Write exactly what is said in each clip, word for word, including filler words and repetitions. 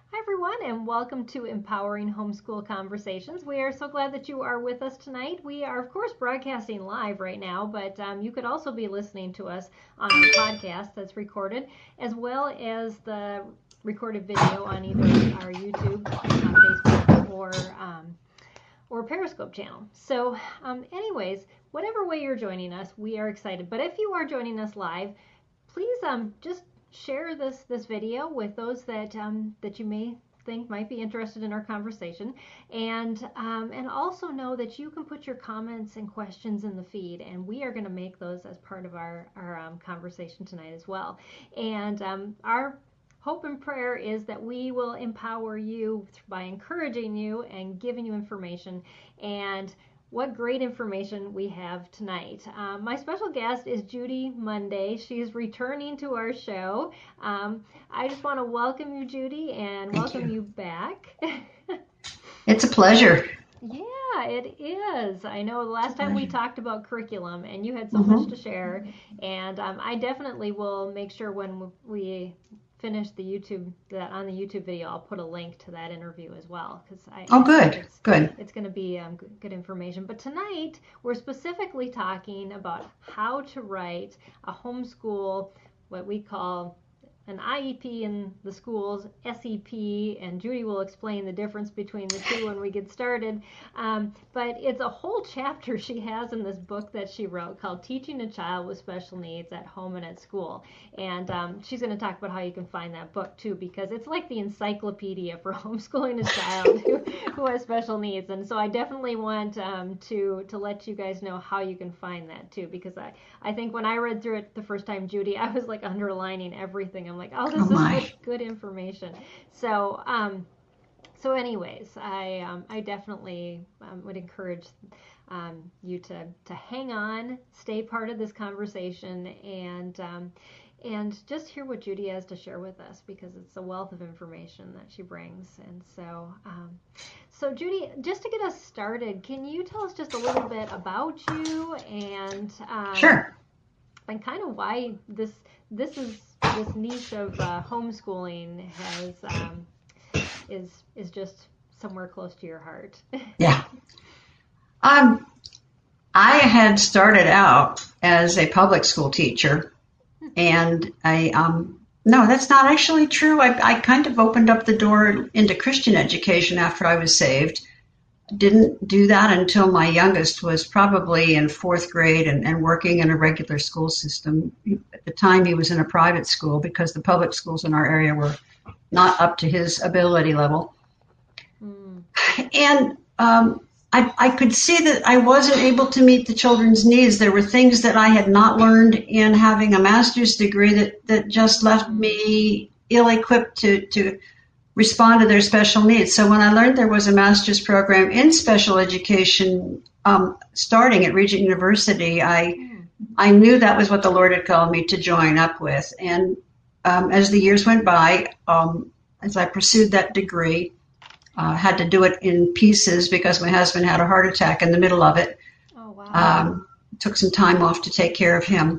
Hi, everyone, and welcome to Empowering Homeschool Conversations. We are so glad that you are with us tonight. We are, of course, broadcasting live right now, but um, you could also be listening to us on our podcast that's recorded, as well as the recorded video on either our YouTube, uh, Facebook, or um, or Periscope channel. So, um, anyways, whatever way you're joining us, we are excited. But if you are joining us live, please um, just share this this video with those that um, that you may think might be interested in our conversation, and um, and also know that you can put your comments and questions in the feed, and we are going to make those as part of our our um, conversation tonight as well. And um, our hope and prayer is that we will empower you by encouraging you and giving you information. And what great information we have tonight. Um, my special guest is Judy Monday. She's returning to our show. Um, I just want to welcome you, Judy, and Thank welcome you. you back. It's a pleasure. Yeah, it is. I know the last time we talked about curriculum, and you had so much Mm-hmm. to share. And um, I definitely will make sure when we finish the YouTube that on the YouTube video, I'll put a link to that interview as well, because I, Oh, I think good, it's good. it's going to be um, good, good information. But tonight we're specifically talking about how to write a homeschool, what we call an I E P in the schools, S E P, and Judy will explain the difference between the two when we get started. Um, but it's a whole chapter she has in this book that she wrote called Teaching a Child with Special Needs at Home and at School. And um, she's going to talk about how you can find that book too, because it's like the encyclopedia for homeschooling a child who, who has special needs. And so I definitely want um, to, to let you guys know how you can find that too, because I, I think when I read through it the first time, Judy, I was like underlining everything. I'm like, oh, this Oh, is my. such good information. So, um, so anyways, I, um, I definitely um, would encourage um, you to, to hang on, stay part of this conversation, and um, and just hear what Judy has to share with us, because it's a wealth of information that she brings. And so, um, so Judy, just to get us started, can you tell us just a little bit about you and um, Sure. and kind of why this this is this niche of uh, homeschooling has um, is is just somewhere close to your heart. Yeah. Um, I had started out as a public school teacher, and I um no, that's not actually true. I, I kind of opened up the door into Christian education after I was saved. Didn't do that until my youngest was probably in fourth grade and, and working in a regular school system. At the time, he was in a private school because the public schools in our area were not up to his ability level. Mm. And um, I, I could see that I wasn't able to meet the children's needs. There were things that I had not learned in having a master's degree that, that just left me ill-equipped to, to respond to their special needs. So when I learned there was a master's program in special education um, starting at Regent University, I I knew that was what the Lord had called me to join up with. And um, as the years went by, um, as I pursued that degree, uh, had to do it in pieces because my husband had a heart attack in the middle of it. Oh wow! Um, took some time off to take care of him,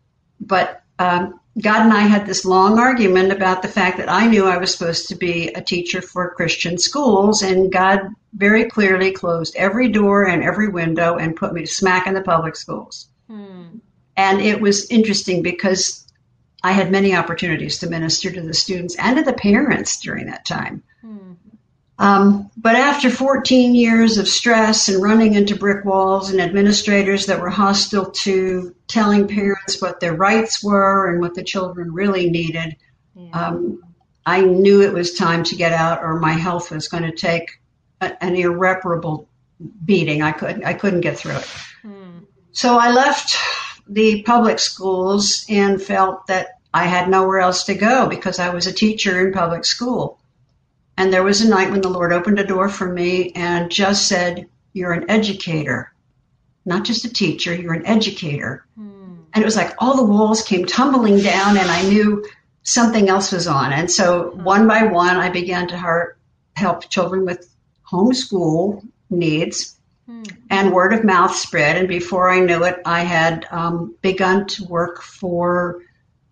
but um, God and I had this long argument about the fact that I knew I was supposed to be a teacher for Christian schools, and God very clearly closed every door and every window and put me smack in the public schools. Hmm. And it was interesting because I had many opportunities to minister to the students and to the parents during that time. Hmm. Um, but after fourteen years of stress and running into brick walls and administrators that were hostile to telling parents what their rights were and what the children really needed, Yeah. um, I knew it was time to get out, or my health was going to take a, an irreparable beating. I couldn't, I couldn't get through it. Hmm. So I left the public schools and felt that I had nowhere else to go because I was a teacher in public school. And there was a night when the Lord opened a door for me and just said, "You're an educator, not just a teacher, you're an educator." Hmm. And it was like all the walls came tumbling down and I knew something else was on. And so one by one, I began to heart, help children with homeschool needs, Hmm. and word of mouth spread. And before I knew it, I had um, begun to work for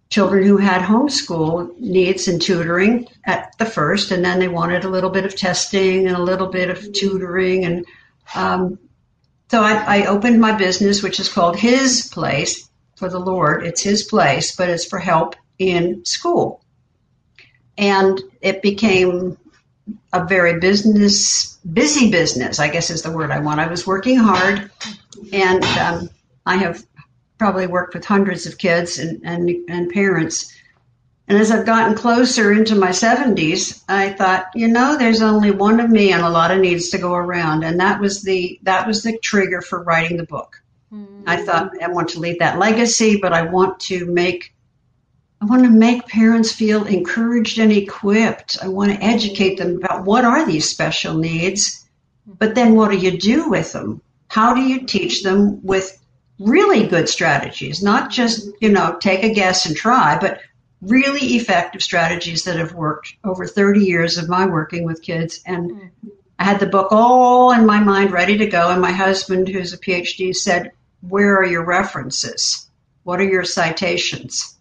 children who had homeschool needs and tutoring at the first, and then they wanted a little bit of testing and a little bit of tutoring. And um, so I, I opened my business, which is called His Place for the Lord. It's His place, but it's for help in school. And it became a very business, busy business, I guess is the word I want. I was working hard, and um, I have probably worked with hundreds of kids and, and, and parents. And as I've gotten closer into my seventies, I thought, you know, there's only one of me and a lot of needs to go around. And that was the that was the trigger for writing the book. Mm-hmm. I thought, I want to leave that legacy, but I want to make I want to make parents feel encouraged and equipped. I want to educate them about what are these special needs, but then what do you do with them? How do you teach them with really good strategies, not just, you know, take a guess and try, but really effective strategies that have worked over thirty years of my working with kids. And I had the book all in my mind ready to go. And my husband, who's a P H D, said, where are your references? What are your citations?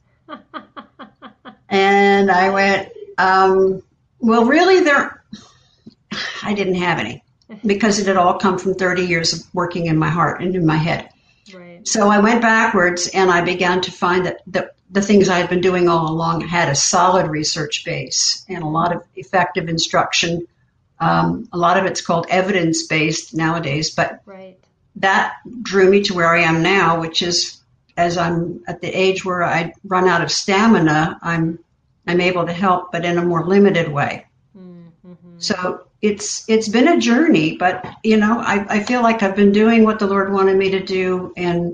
And I went, um, well, really, there, I didn't have any, because it had all come from thirty years of working in my heart and in my head. Right. So I went backwards, and I began to find that the, the things I had been doing all along had a solid research base and a lot of effective instruction. Um, a lot of it's called evidence-based nowadays, but right. That drew me to where I am now, which is, as I'm at the age where I run out of stamina, I'm I'm able to help, but in a more limited way. Mm-hmm. So it's it's been a journey, but you know, I, I feel like I've been doing what the Lord wanted me to do, and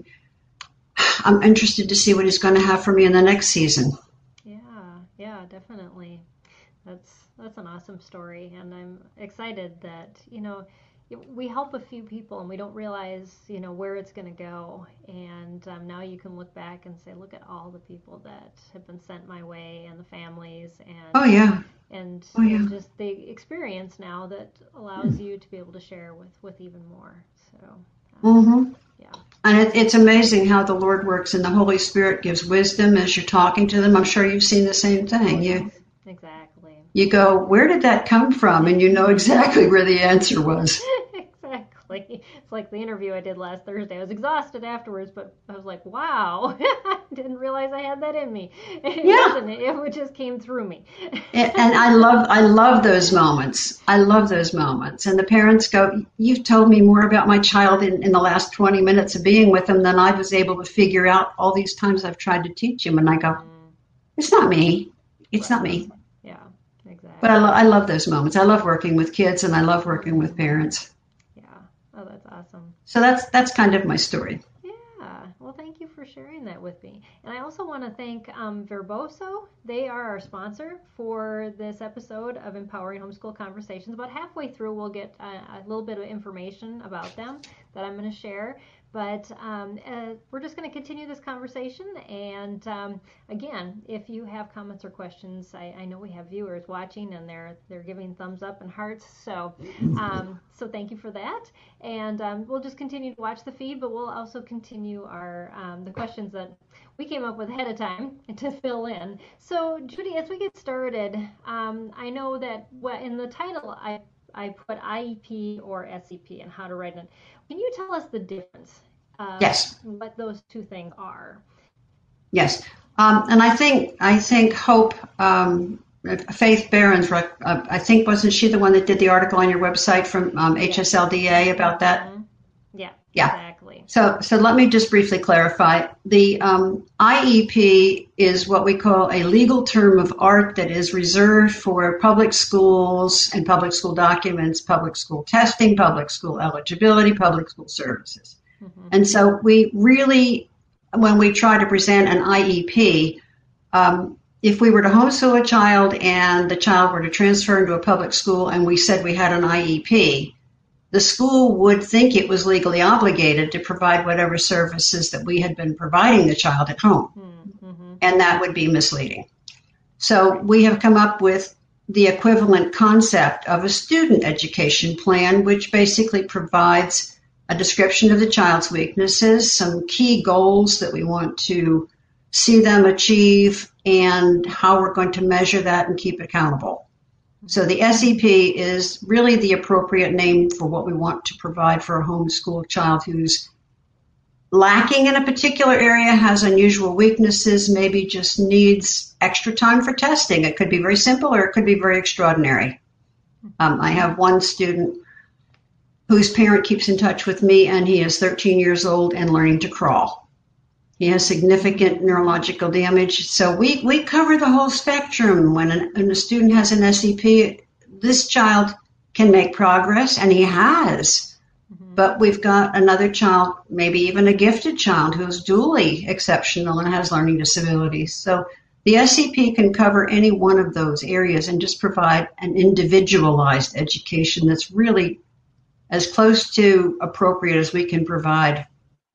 I'm interested to see what He's going to have for me in the next season. Yeah, yeah, definitely. That's that's an awesome story, and I'm excited that, you know, we help a few people and we don't realize, you know, where it's going to go. And um, now you can look back and say, look at all the people that have been sent my way and the families and oh yeah and, oh, yeah. and just the experience now that allows you to be able to share with, with even more. So um, mm-hmm. yeah. And it, it's amazing how the Lord works, and the Holy Spirit gives wisdom as you're talking to them. I'm sure you've seen the same thing. You exactly. You go, where did that come from? And you know exactly where the answer was. Exactly. It's like the interview I did last Thursday. I was exhausted afterwards, but I was like, wow, I didn't realize I had that in me. It yeah. wasn't. It just came through me. and, and I love I love those moments. I love those moments. And the parents go, you've told me more about my child in, in the last twenty minutes of being with him than I was able to figure out all these times I've tried to teach him. And I go, mm. it's not me. It's right. not me. Yeah, exactly. But I, lo- I love those moments. I love working with kids, and I love working with parents. Oh, that's awesome. So that's that's kind of my story. Yeah. Well, thank you for sharing that with me. And I also want to thank um, Verboso. They are our sponsor for this episode of Empowering Homeschool Conversations. About halfway through, we'll get a, a little bit of information about them that I'm going to share. But um, uh, we're just going to continue this conversation. And um, again, if you have comments or questions, I, I know we have viewers watching, and they're they're giving thumbs up and hearts. So um, so thank you for that. And um, we'll just continue to watch the feed, but we'll also continue our um, the questions that we came up with ahead of time to fill in. So Judy, as we get started, um, I know that well, in the title I I put I E P or S E P and how to write it. Can you tell us the difference? Uh, yes. What those two things are? Yes, um, and I think I think Hope um, Faith Barron's. Uh, I think wasn't she the one that did the article on your website from um, H S L D A about that? Mm-hmm. Yeah. Yeah. Exactly. So so let me just briefly clarify. The um, I E P is what we call a legal term of art that is reserved for public schools and public school documents, public school testing, public school eligibility, public school services. Mm-hmm. And so we really, when we try to present an I E P, um, if we were to homeschool a child and the child were to transfer into a public school and we said we had an I E P, the school would think it was legally obligated to provide whatever services that we had been providing the child at home. Mm-hmm. And that would be misleading. So we have come up with the equivalent concept of a student education plan, which basically provides a description of the child's weaknesses, some key goals that we want to see them achieve, and how we're going to measure that and keep it accountable. So the S E P is really the appropriate name for what we want to provide for a homeschool child who's lacking in a particular area, has unusual weaknesses, maybe just needs extra time for testing. It could be very simple or it could be very extraordinary. Um, I have one student whose parent keeps in touch with me, and he is thirteen years old and learning to crawl. He has significant neurological damage. So we, we cover the whole spectrum. When, an, when a student has an S E P, this child can make progress, and he has. Mm-hmm. But we've got another child, maybe even a gifted child, who's dually exceptional and has learning disabilities. So the S E P can cover any one of those areas and just provide an individualized education that's really as close to appropriate as we can provide.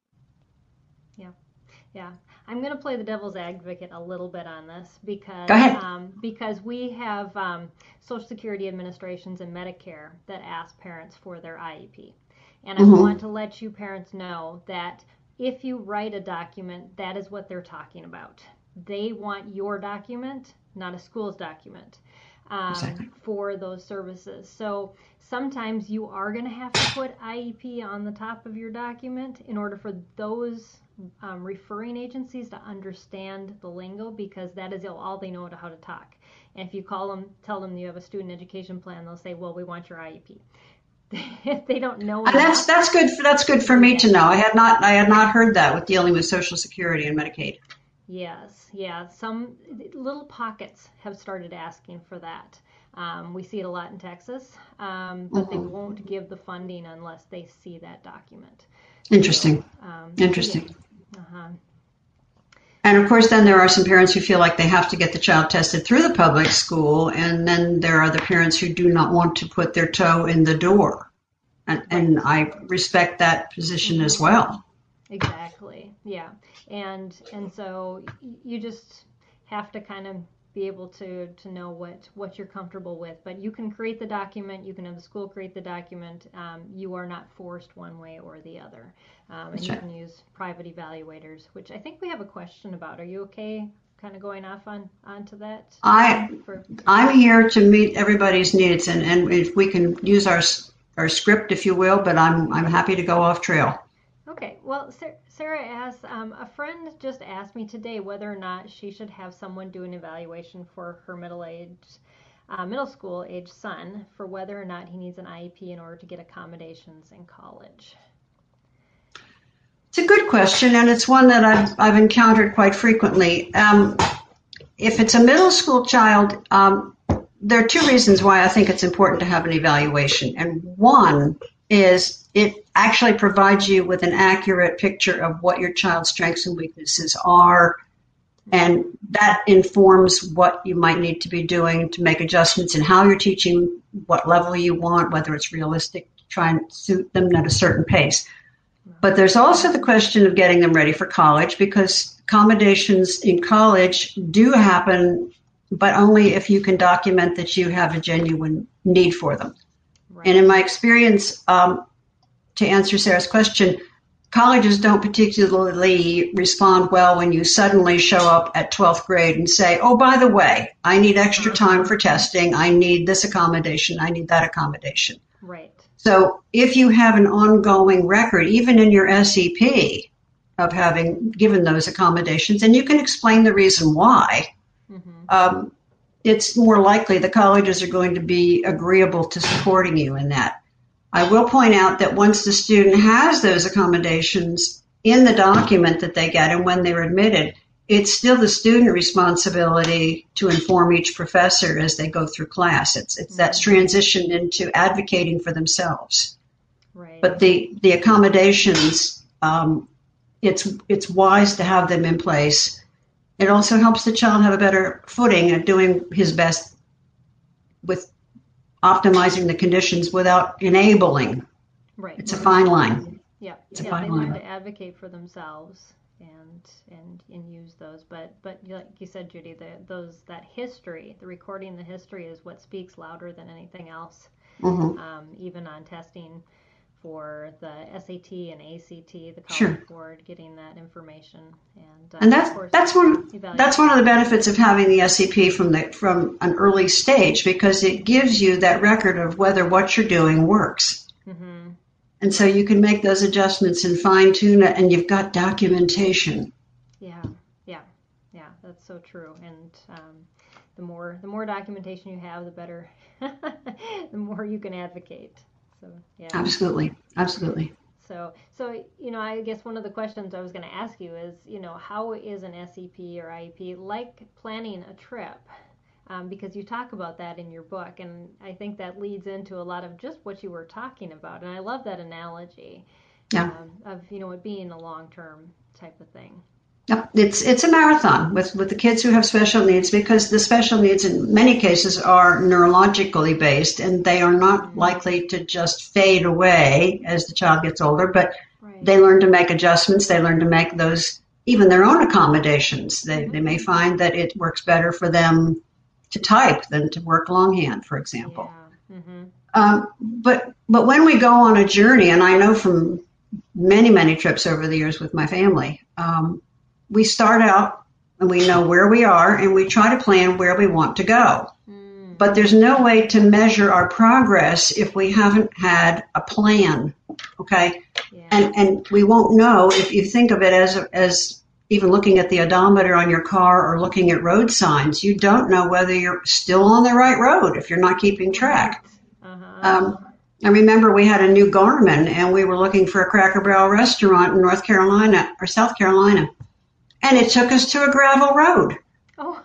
Yeah, yeah. I'm going to play the devil's advocate a little bit on this because Go ahead. Um, because we have um, Social Security administrations and Medicare that ask parents for their I E P. And I mm-hmm. want to let you parents know that if you write a document, that is what they're talking about. They want your document, not a school's document, um, exactly. for those services. So sometimes you are going to have to put I E P on the top of your document in order for those um, referring agencies to understand the lingo, because that is all they know how to talk. And if you call them, tell them you have a student education plan, they'll say, well, we want your I E P. If they don't know and that's that's good for, that's good for me to know. I had not I had not heard that with dealing with Social Security and Medicaid. Yes, yeah. Some little pockets have started asking for that. Um, we see it a lot in Texas, um, but mm-hmm. they won't give the funding unless they see that document. Interesting. So, um, Interesting. Yeah. Uh-huh. And of course, then there are some parents who feel like they have to get the child tested through the public school, and then there are the parents who do not want to put their toe in the door. And, and I respect that position mm-hmm. as well. Exactly. Yeah. And and so you just have to kind of be able to, to know what, what you're comfortable with. But you can create the document. You can have the school create the document. Um, you are not forced one way or the other. Um, and you right. can use private evaluators, which I think we have a question about. Are you okay kind of going off on onto that? I, For- I'm here to meet everybody's needs, and, and if we can use our our script, if you will, but I'm I'm happy to go off trail. Okay. Well, Sarah asked, um, a friend just asked me today whether or not she should have someone do an evaluation for her middle-aged, uh, middle school-age son for whether or not he needs an I E P in order to get accommodations in college. It's a good question, and it's one that I've I've encountered quite frequently. Um, if it's a middle school child, um, there are two reasons why I think it's important to have an evaluation, and one is it actually provides you with an accurate picture of what your child's strengths and weaknesses are, and that informs what you might need to be doing to make adjustments in how you're teaching, what level you want, whether it's realistic to try and suit them at a certain pace. But there's also the question of getting them ready for college, because accommodations in college do happen, but only if you can document that you have a genuine need for them. Right. And in my experience, um, to answer Sarah's question, colleges don't particularly respond well when you suddenly show up at twelfth grade and say, oh, by the way, I need extra time for testing. I need this accommodation. I need that accommodation. Right. So if you have an ongoing record, even in your S E P, of having given those accommodations, and you can explain the reason why, mm-hmm. um, it's more likely the colleges are going to be agreeable to supporting you in that. I will point out that once the student has those accommodations in the document that they get and when they're admitted, it's still the student responsibility to inform each professor as they go through class. It's it's that's transitioned into advocating for themselves. Right. But the the accommodations, um, it's it's wise to have them in place. It also helps the child have a better footing at doing his best with optimizing the conditions without enabling. Right. It's a fine line. Yeah. It's a yeah, fine they line. need to advocate for themselves and and and use those. But but like you said, Judy, the, those that history, the recording the history is what speaks louder than anything else. Mm-hmm. Um, even on testing for the S A T and A C T, the College Sure. Board, getting that information. And, uh, And that's of course, that's one evaluate. that's one of the benefits of having the S E P from the from an early stage, because it gives you that record of whether what you're doing works. Mm-hmm. And so you can make those adjustments and fine tune it, and you've got documentation. Yeah, yeah, yeah. That's so true. And um, the more the more documentation you have, the better. The more you can advocate. So yeah. Absolutely, absolutely. So so you know, I guess one of the questions I was going to ask you is, you know, how is an S E P or I E P like planning a trip? Um, because you talk about that in your book, and I think that leads into a lot of just what you were talking about. And I love that analogy. Yeah. Um, of, you know, it being a long-term type of thing. Yep. It's it's a marathon with, with the kids who have special needs, because the special needs in many cases are neurologically based, and they are not mm-hmm. likely to just fade away as the child gets older, but right. they learn to make adjustments. They learn to make those, even their own accommodations. They, mm-hmm. they may find that it works better for them to type than to work longhand, for example. Yeah. Mm-hmm. Um, but but when we go on a journey, and I know from many, many trips over the years with my family, um, we start out and we know where we are, and we try to plan where we want to go. Mm. But there's no way to measure our progress if we haven't had a plan, okay? Yeah. And and we won't know if you think of it as as even looking at the odometer on your car or looking at road signs. You don't know whether you're still on the right road if you're not keeping track. Uh-huh. Um, I remember we had a new Garmin, and we were looking for a Cracker Barrel restaurant in North Carolina or South Carolina. And it took us to a gravel road. Oh.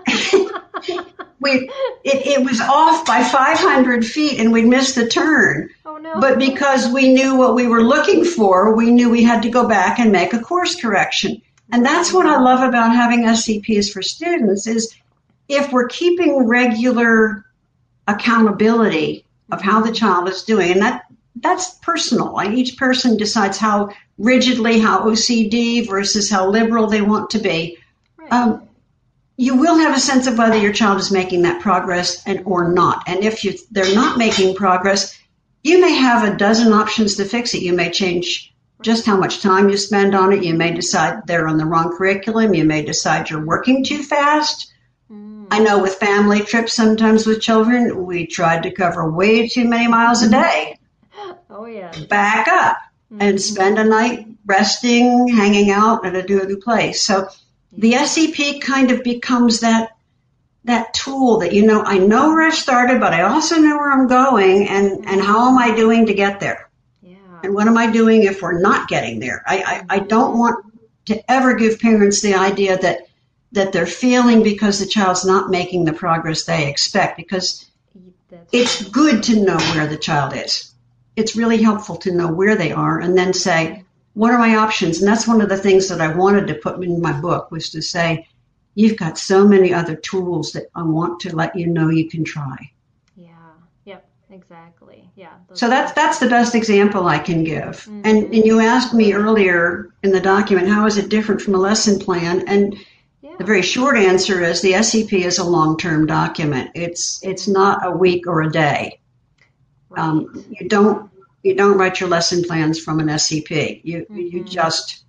we it, it was off by five hundred feet, and we'd missed the turn. Oh, no. But because we knew what we were looking for, we knew we had to go back and make a course correction. And that's what I love about having S E Ps for students, is if we're keeping regular accountability of how the child is doing, and that that's personal. Like each person decides how rigidly, how O C D versus how liberal they want to be. Right. Um, you will have a sense of whether your child is making that progress and or not. And if you they're not making progress, you may have a dozen options to fix it. You may change just how much time you spend on it. You may decide they're on the wrong curriculum. You may decide you're working too fast. Mm. I know with family trips, sometimes with children, we tried to cover way too many miles a day. Oh, yeah. Back up mm-hmm. and spend a night resting, hanging out at a new place. So the S E P kind of becomes that that tool that, you know, I know where I started, but I also know where I'm going, and, and how am I doing to get there? Yeah. And what am I doing if we're not getting there? I, I, I don't want to ever give parents the idea that that they're failing because the child's not making the progress they expect, because That's it's right. good to know where the child is. It's really helpful to know where they are and then say, what are my options? And that's one of the things that I wanted to put in my book, was to say, you've got so many other tools that I want to let you know you can try. Yeah. Yep. Exactly. Yeah. So that's that's the best example I can give. Mm-hmm. And and you asked me earlier in the document, how is it different from a lesson plan? And yeah. the very short answer is the S E P is a long-term document. It's it's not a week or a day. Right. Um, you don't you don't write your lesson plans from an S E P. You Mm-hmm. you just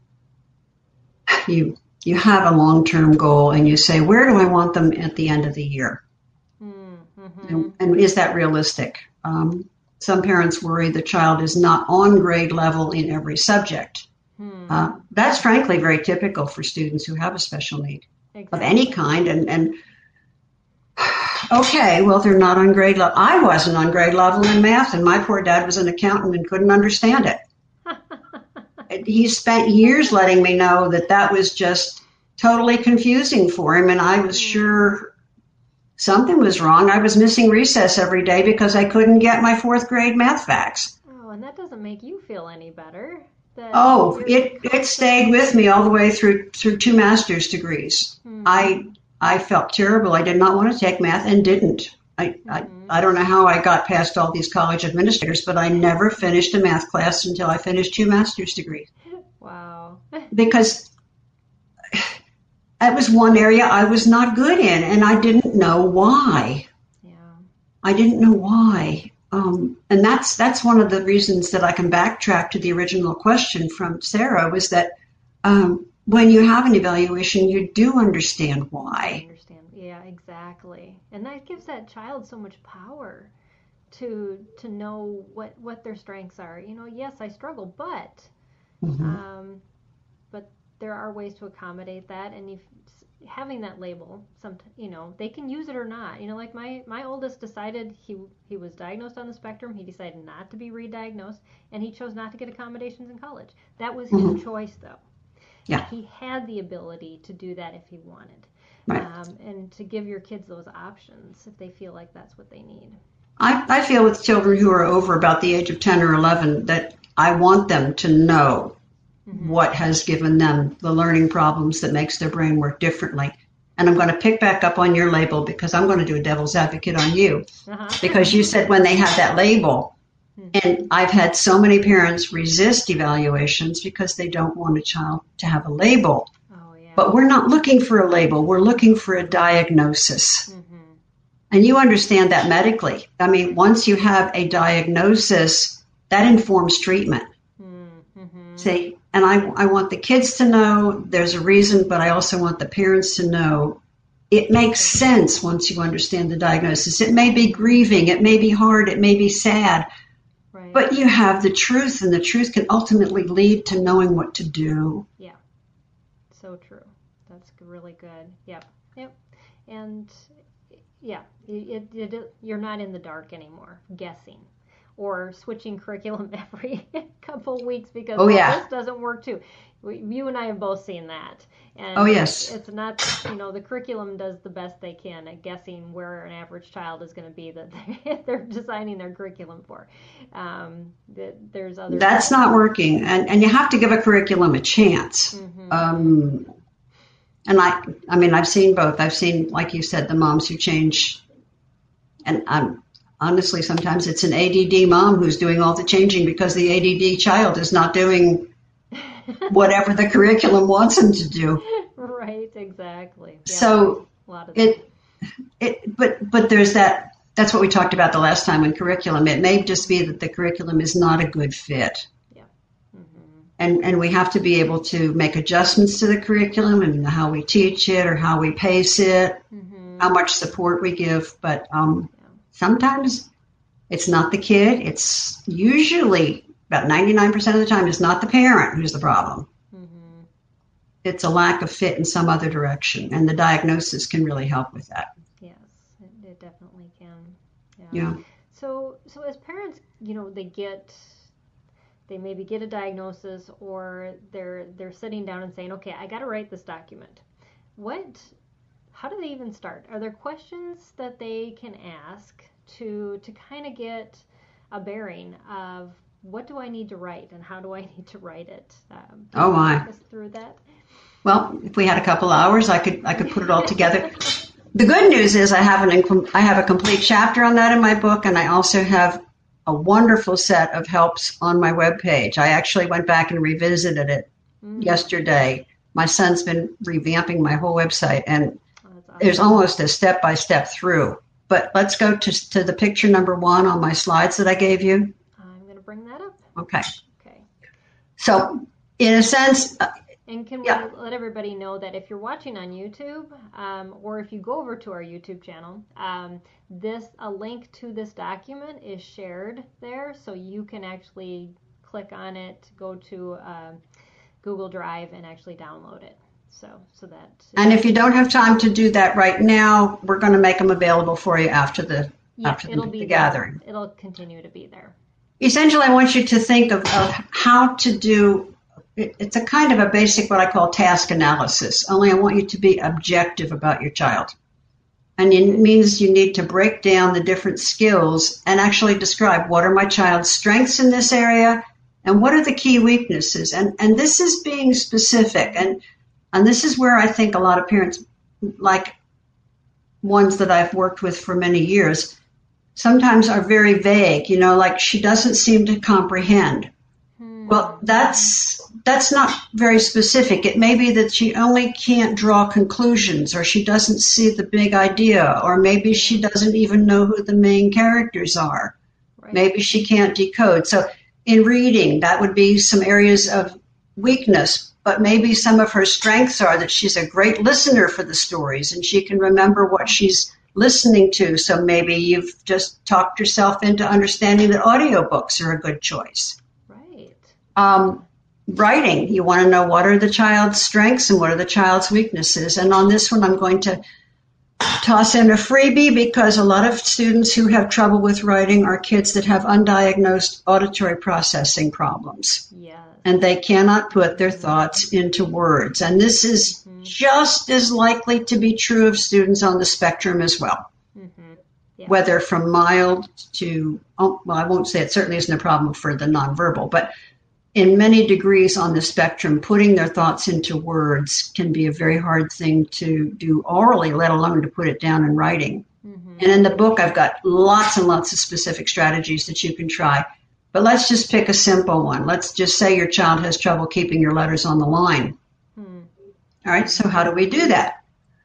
you you have a long-term goal, and you say, where do I want them at the end of the year? Mm-hmm. And, and is that realistic? Um, some parents worry the child is not on grade level in every subject. Hmm. Uh, that's frankly very typical for students who have a special need Exactly. of any kind. And, and okay, well, they're not on grade level. I wasn't on grade level in math, and my poor dad was an accountant and couldn't understand it. He spent years letting me know that that was just totally confusing for him, and I was sure something was wrong. I was missing recess every day because I couldn't get my fourth grade math facts. Oh, and that doesn't make you feel any better. That Oh, you're- it it stayed with me all the way through through two master's degrees. Hmm. I I felt terrible. I did not want to take math and didn't. I, I I don't know how I got past all these college administrators, but I never finished a math class until I finished two master's degrees, Wow. because that was one area I was not good in, and I didn't know why. Yeah. I didn't know why. um, and that's that's one of the reasons that I can backtrack to the original question from Sarah, was that um, when you have an evaluation, you do understand why. I understand. Yeah, exactly. And that gives that child so much power to to know what, what their strengths are. You know, yes, I struggle, but mm-hmm. um, but there are ways to accommodate that. And if having that label, some you know, they can use it or not. You know, like my, my oldest decided he he was diagnosed on the spectrum. He decided not to be re-diagnosed, and he chose not to get accommodations in college. That was his mm-hmm. choice, though. Yeah. He had the ability to do that if he wanted. Right. Um, and to give your kids those options if they feel like that's what they need. I, I feel with children who are over about the age of ten or eleven that I want them to know mm-hmm. what has given them the learning problems that makes their brain work differently. And I'm going to pick back up on your label because I'm going to do a devil's advocate on you. Uh-huh. Because you said when they have that label, mm-hmm. and I've had so many parents resist evaluations because they don't want a child to have a label. Oh, yeah. But we're not looking for a label. We're looking for a diagnosis. Mm-hmm. And you understand that medically. I mean, once you have a diagnosis, that informs treatment. Mm-hmm. See, and I, I want the kids to know there's a reason, but I also want the parents to know it makes sense once you understand the diagnosis. It may be grieving, it may be hard, it may be sad, right. But you have the truth, and the truth can ultimately lead to knowing what to do. Yeah, so true. That's really good. Yep, yep. And yeah, it, it, it, you're not in the dark anymore, guessing or switching curriculum every couple weeks because oh, well, yeah. this doesn't work too. We, you and I have both seen that. And oh, yes. It's not, you know, the curriculum does the best they can at guessing where an average child is going to be that they, they're designing their curriculum for. Um, that there's other. That's not working. And, and you have to give a curriculum a chance. Mm-hmm. Um, And I, I mean, I've seen both. I've seen, like you said, the moms who change. And I'm, honestly, sometimes it's an A D D mom who's doing all the changing because the A D D child is not doing whatever the curriculum wants him to do. Right, exactly. Yeah, so a lot of it, it, but but there's that. That's what we talked about the last time in curriculum. It may just be that the curriculum is not a good fit. And and we have to be able to make adjustments to the curriculum and how we teach it or how we pace it, mm-hmm. how much support we give. But um, yeah. sometimes it's not the kid. It's usually about ninety-nine percent of the time it's not the parent who's the problem. Mm-hmm. It's a lack of fit in some other direction. And the diagnosis can really help with that. Yes, it, it definitely can. Yeah. yeah. So so as parents, you know, they get... They maybe get a diagnosis, or they're they're sitting down and saying, okay, I got to write this document. What, how do they even start? Are there questions that they can ask to to kind of get a bearing of what do I need to write and how do I need to write it? Um, oh my! Walk us through that. Well, if we had a couple hours, I could I could put it all together. The good news is I have an I have a complete chapter on that in my book, and I also have a wonderful set of helps on my webpage. I actually went back and revisited it mm. yesterday. My son's been revamping my whole website, and oh, awesome. There's almost a step-by-step through. But let's go to, to the picture number one on my slides that I gave you. I'm going to bring that up. Okay. Okay. So, in a sense... Uh, And can yeah. we let everybody know that if you're watching on YouTube, um, or if you go over to our YouTube channel, um, this a link to this document is shared there, so you can actually click on it, go to uh, Google Drive, and actually download it. So, so that. And if you don't have time to do that right now, we're going to make them available for you after the yeah, after it'll the, be the there. gathering. It'll continue to be there. Essentially, I want you to think of, of how to do. It's a kind of a basic, what I call task analysis, only I want you to be objective about your child. And it means you need to break down the different skills and actually describe what are my child's strengths in this area and what are the key weaknesses. And and this is being specific. And, and this is where I think a lot of parents, like ones that I've worked with for many years, sometimes are very vague, you know, like she doesn't seem to comprehend. Hmm. Well, that's... That's not very specific. It may be that she only can't draw conclusions, or she doesn't see the big idea, or maybe she doesn't even know who the main characters are. Right. Maybe she can't decode. So in reading, that would be some areas of weakness, but maybe some of her strengths are that she's a great listener for the stories and she can remember what she's listening to. So maybe you've just talked yourself into understanding that audiobooks are a good choice. Right. Um, writing, you want to know what are the child's strengths and what are the child's weaknesses. And on this one, I'm going to toss in a freebie because a lot of students who have trouble with writing are kids that have undiagnosed auditory processing problems. Yes. And they cannot put their thoughts into words. And this is mm-hmm. just as likely to be true of students on the spectrum as well. Mm-hmm. Yeah. Whether from mild to, oh, well, I won't say it certainly isn't a problem for the nonverbal, but in many degrees on the spectrum, putting their thoughts into words can be a very hard thing to do orally, let alone to put it down in writing. Mm-hmm. And in the book, I've got lots and lots of specific strategies that you can try. But let's just pick a simple one. Let's just say your child has trouble keeping your letters on the line. Hmm. All right, so how do we do that?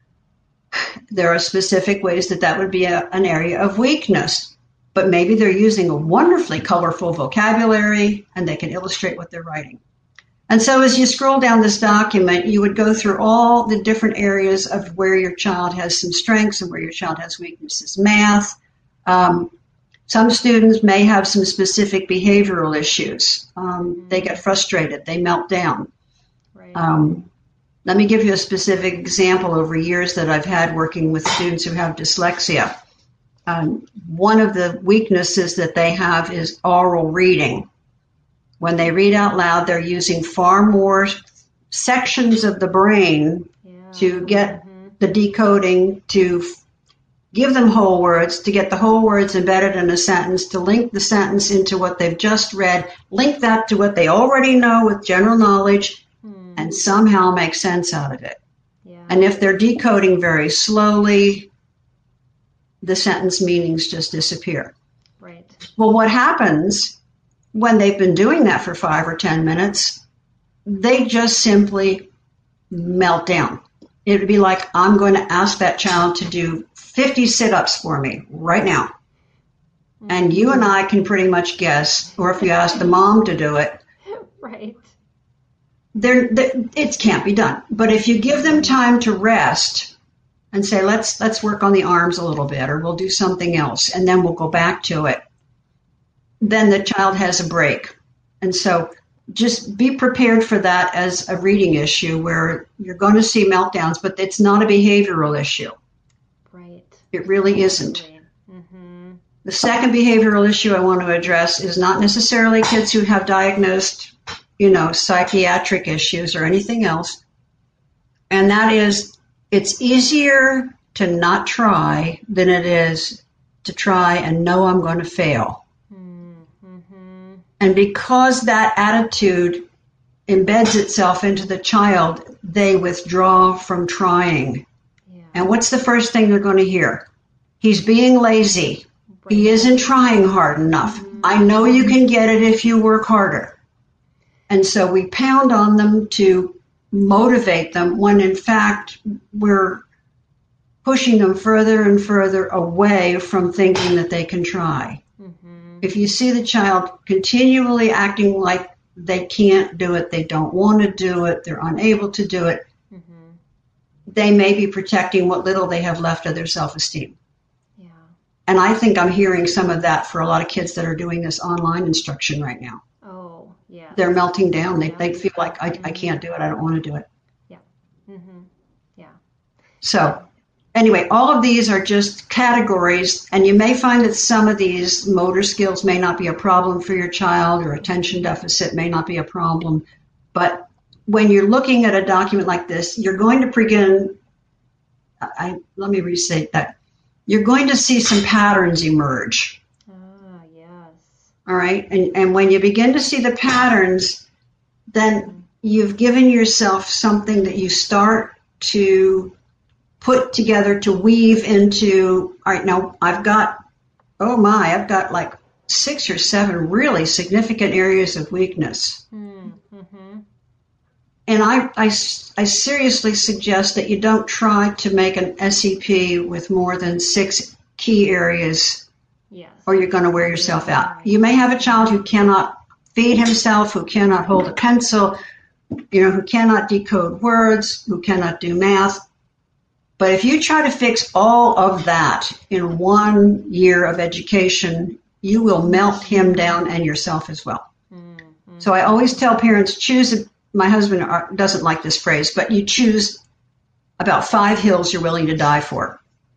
There are specific ways that that would be a, an area of weakness. But maybe they're using a wonderfully colorful vocabulary and they can illustrate what they're writing. And so as you scroll down this document, you would go through all the different areas of where your child has some strengths and where your child has weaknesses. Math. Um, some students may have some specific behavioral issues. Um, they get frustrated. They melt down. Right. Um, let me give you a specific example over years that I've had working with students who have dyslexia. Um, one of the weaknesses that they have is oral reading. When they read out loud, they're using far more sections of the brain yeah. to get mm-hmm. the decoding, to f- give them whole words, to get the whole words embedded in a sentence, to link the sentence into what they've just read, link that to what they already know with general knowledge, mm. and somehow make sense out of it. Yeah. And if they're decoding very slowly, the sentence meanings just disappear. Right. Well, what happens when they've been doing that for five or ten minutes, they just simply melt down. It would be like, I'm going to ask that child to do fifty sit-ups for me right now. Mm-hmm. And you and I can pretty much guess, or if you ask the mom to do it, right. they're, they're, it can't be done. But if you give them time to rest and say, let's let's work on the arms a little bit, or we'll do something else, and then we'll go back to it, then the child has a break. And so just be prepared for that as a reading issue where you're going to see meltdowns, but it's not a behavioral issue. Right. It really isn't. Mm-hmm. The second behavioral issue I want to address is not necessarily kids who have diagnosed, you know, psychiatric issues or anything else. And that is, it's easier to not try than it is to try and know I'm going to fail. Mm-hmm. And because that attitude embeds itself into the child, they withdraw from trying. Yeah. And what's the first thing they're going to hear? He's being lazy. Right. He isn't trying hard enough. Mm-hmm. I know you can get it if you work harder. And so we pound on them to motivate them when in fact we're pushing them further and further away from thinking that they can try. Mm-hmm. If you see the child continually acting like they can't do it, they don't want to do it, they're unable to do it, mm-hmm. they may be protecting what little they have left of their self-esteem. Yeah. And I think I'm hearing some of that for a lot of kids that are doing this online instruction right now. Oh, yeah. They're melting down. They, they feel like, I, I can't do it. I don't want to do it. Yeah. Mm-hmm. Yeah. So anyway, all of these are just categories, and you may find that some of these motor skills may not be a problem for your child, or attention deficit may not be a problem. But when you're looking at a document like this, you're going to begin, I, let me restate that. You're going to see some patterns emerge. All right. And, and when you begin to see the patterns, then you've given yourself something that you start to put together to weave into, all right, now I've got, oh my, I've got like six or seven really significant areas of weakness. Mm-hmm. And I, I, I seriously suggest that you don't try to make an S E P with more than six key areas Yes. or you're going to wear yourself out. You may have a child who cannot feed himself, who cannot hold a pencil, you know, who cannot decode words, who cannot do math. But if you try to fix all of that in one year of education, you will melt him down and yourself as well. Mm-hmm. So I always tell parents, choose, a, my husband doesn't like this phrase, but you choose about five hills you're willing to die for.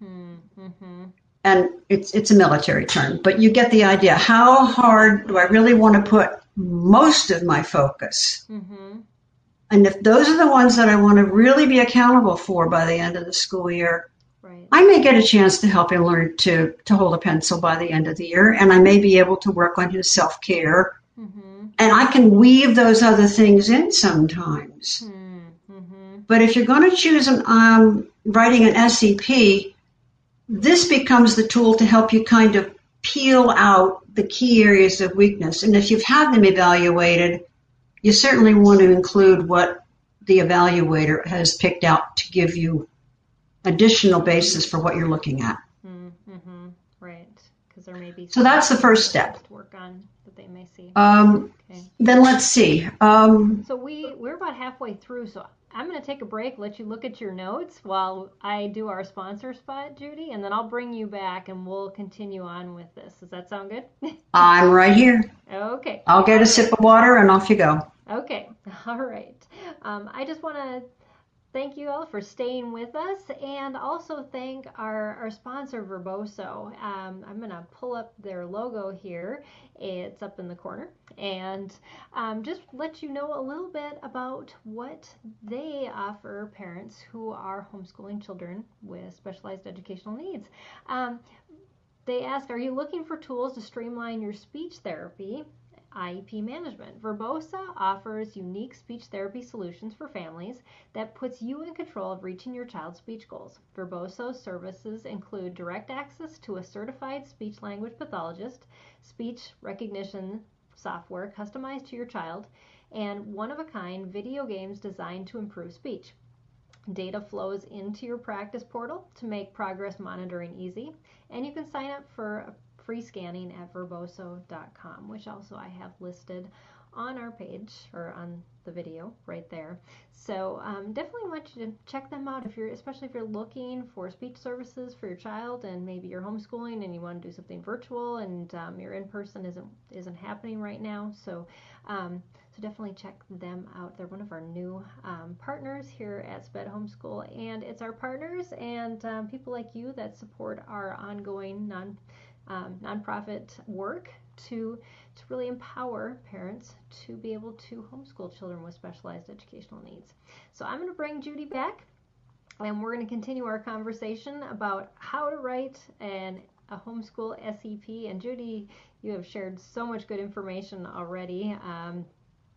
Mm-hmm. And it's it's a military term, but you get the idea. How hard do I really want to put most of my focus? Mm-hmm. And if those are the ones that I want to really be accountable for by the end of the school year, right, I may get a chance to help him learn to, to hold a pencil by the end of the year, and I may be able to work on his self-care. Mm-hmm. And I can weave those other things in sometimes. Mm-hmm. But if you're going to choose an, um, writing an S E P, this becomes the tool to help you kind of peel out the key areas of weakness. And if you've had them evaluated, you certainly want to include what the evaluator has picked out to give you additional basis for what you're looking at. Mm-hmm. Right, because there may be. So that's the first step. To work on that they may see. Um, okay. Then let's see. Um, so we we're about halfway through. So I'm going to take a break, let you look at your notes while I do our sponsor spot, Judy, and then I'll bring you back and we'll continue on with this. Does that sound good? I'm right here. Okay. I'll get a sip of water and off you go. Okay. All right. Um, I just want to thank you all for staying with us, and also thank our, our sponsor, Verboso. Um, I'm going to pull up their logo here. It's up in the corner, and um, just let you know a little bit about what they offer parents who are homeschooling children with specialized educational needs. Um, they ask, are you looking for tools to streamline your speech therapy I E P management? Verbosa offers unique speech therapy solutions for families that puts you in control of reaching your child's speech goals. Verbosa's services include direct access to a certified speech language pathologist, speech recognition software customized to your child, and one-of-a-kind video games designed to improve speech. Data flows into your practice portal to make progress monitoring easy, and you can sign up for a free scanning at verboso dot com, which also I have listed on our page or on the video right there. So um, definitely want you to check them out if you're, especially if you're looking for speech services for your child and maybe you're homeschooling and you want to do something virtual and um, your in-person isn't isn't happening right now. So um, so definitely check them out. They're one of our new um, partners here at SPED Homeschool, and it's our partners and um, people like you that support our ongoing non Um, nonprofit work to to really empower parents to be able to homeschool children with specialized educational needs. So I'm going to bring Judy back, and we're going to continue our conversation about how to write an a homeschool S E P. And Judy, you have shared so much good information already, um,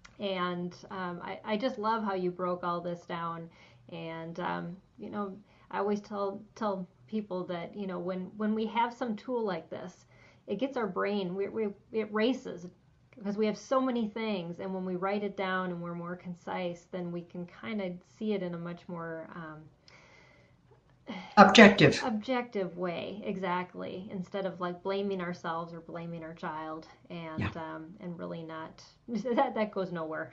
and um, I, I just love how you broke all this down. And um, you know, I always tell tell people that, you know, when when we have some tool like this, it gets our brain, we, we it races because we have so many things, and when we write it down and we're more concise, then we can kind of see it in a much more um, objective objective way. Exactly, instead of like blaming ourselves or blaming our child, and yeah. um, and really not that that goes nowhere.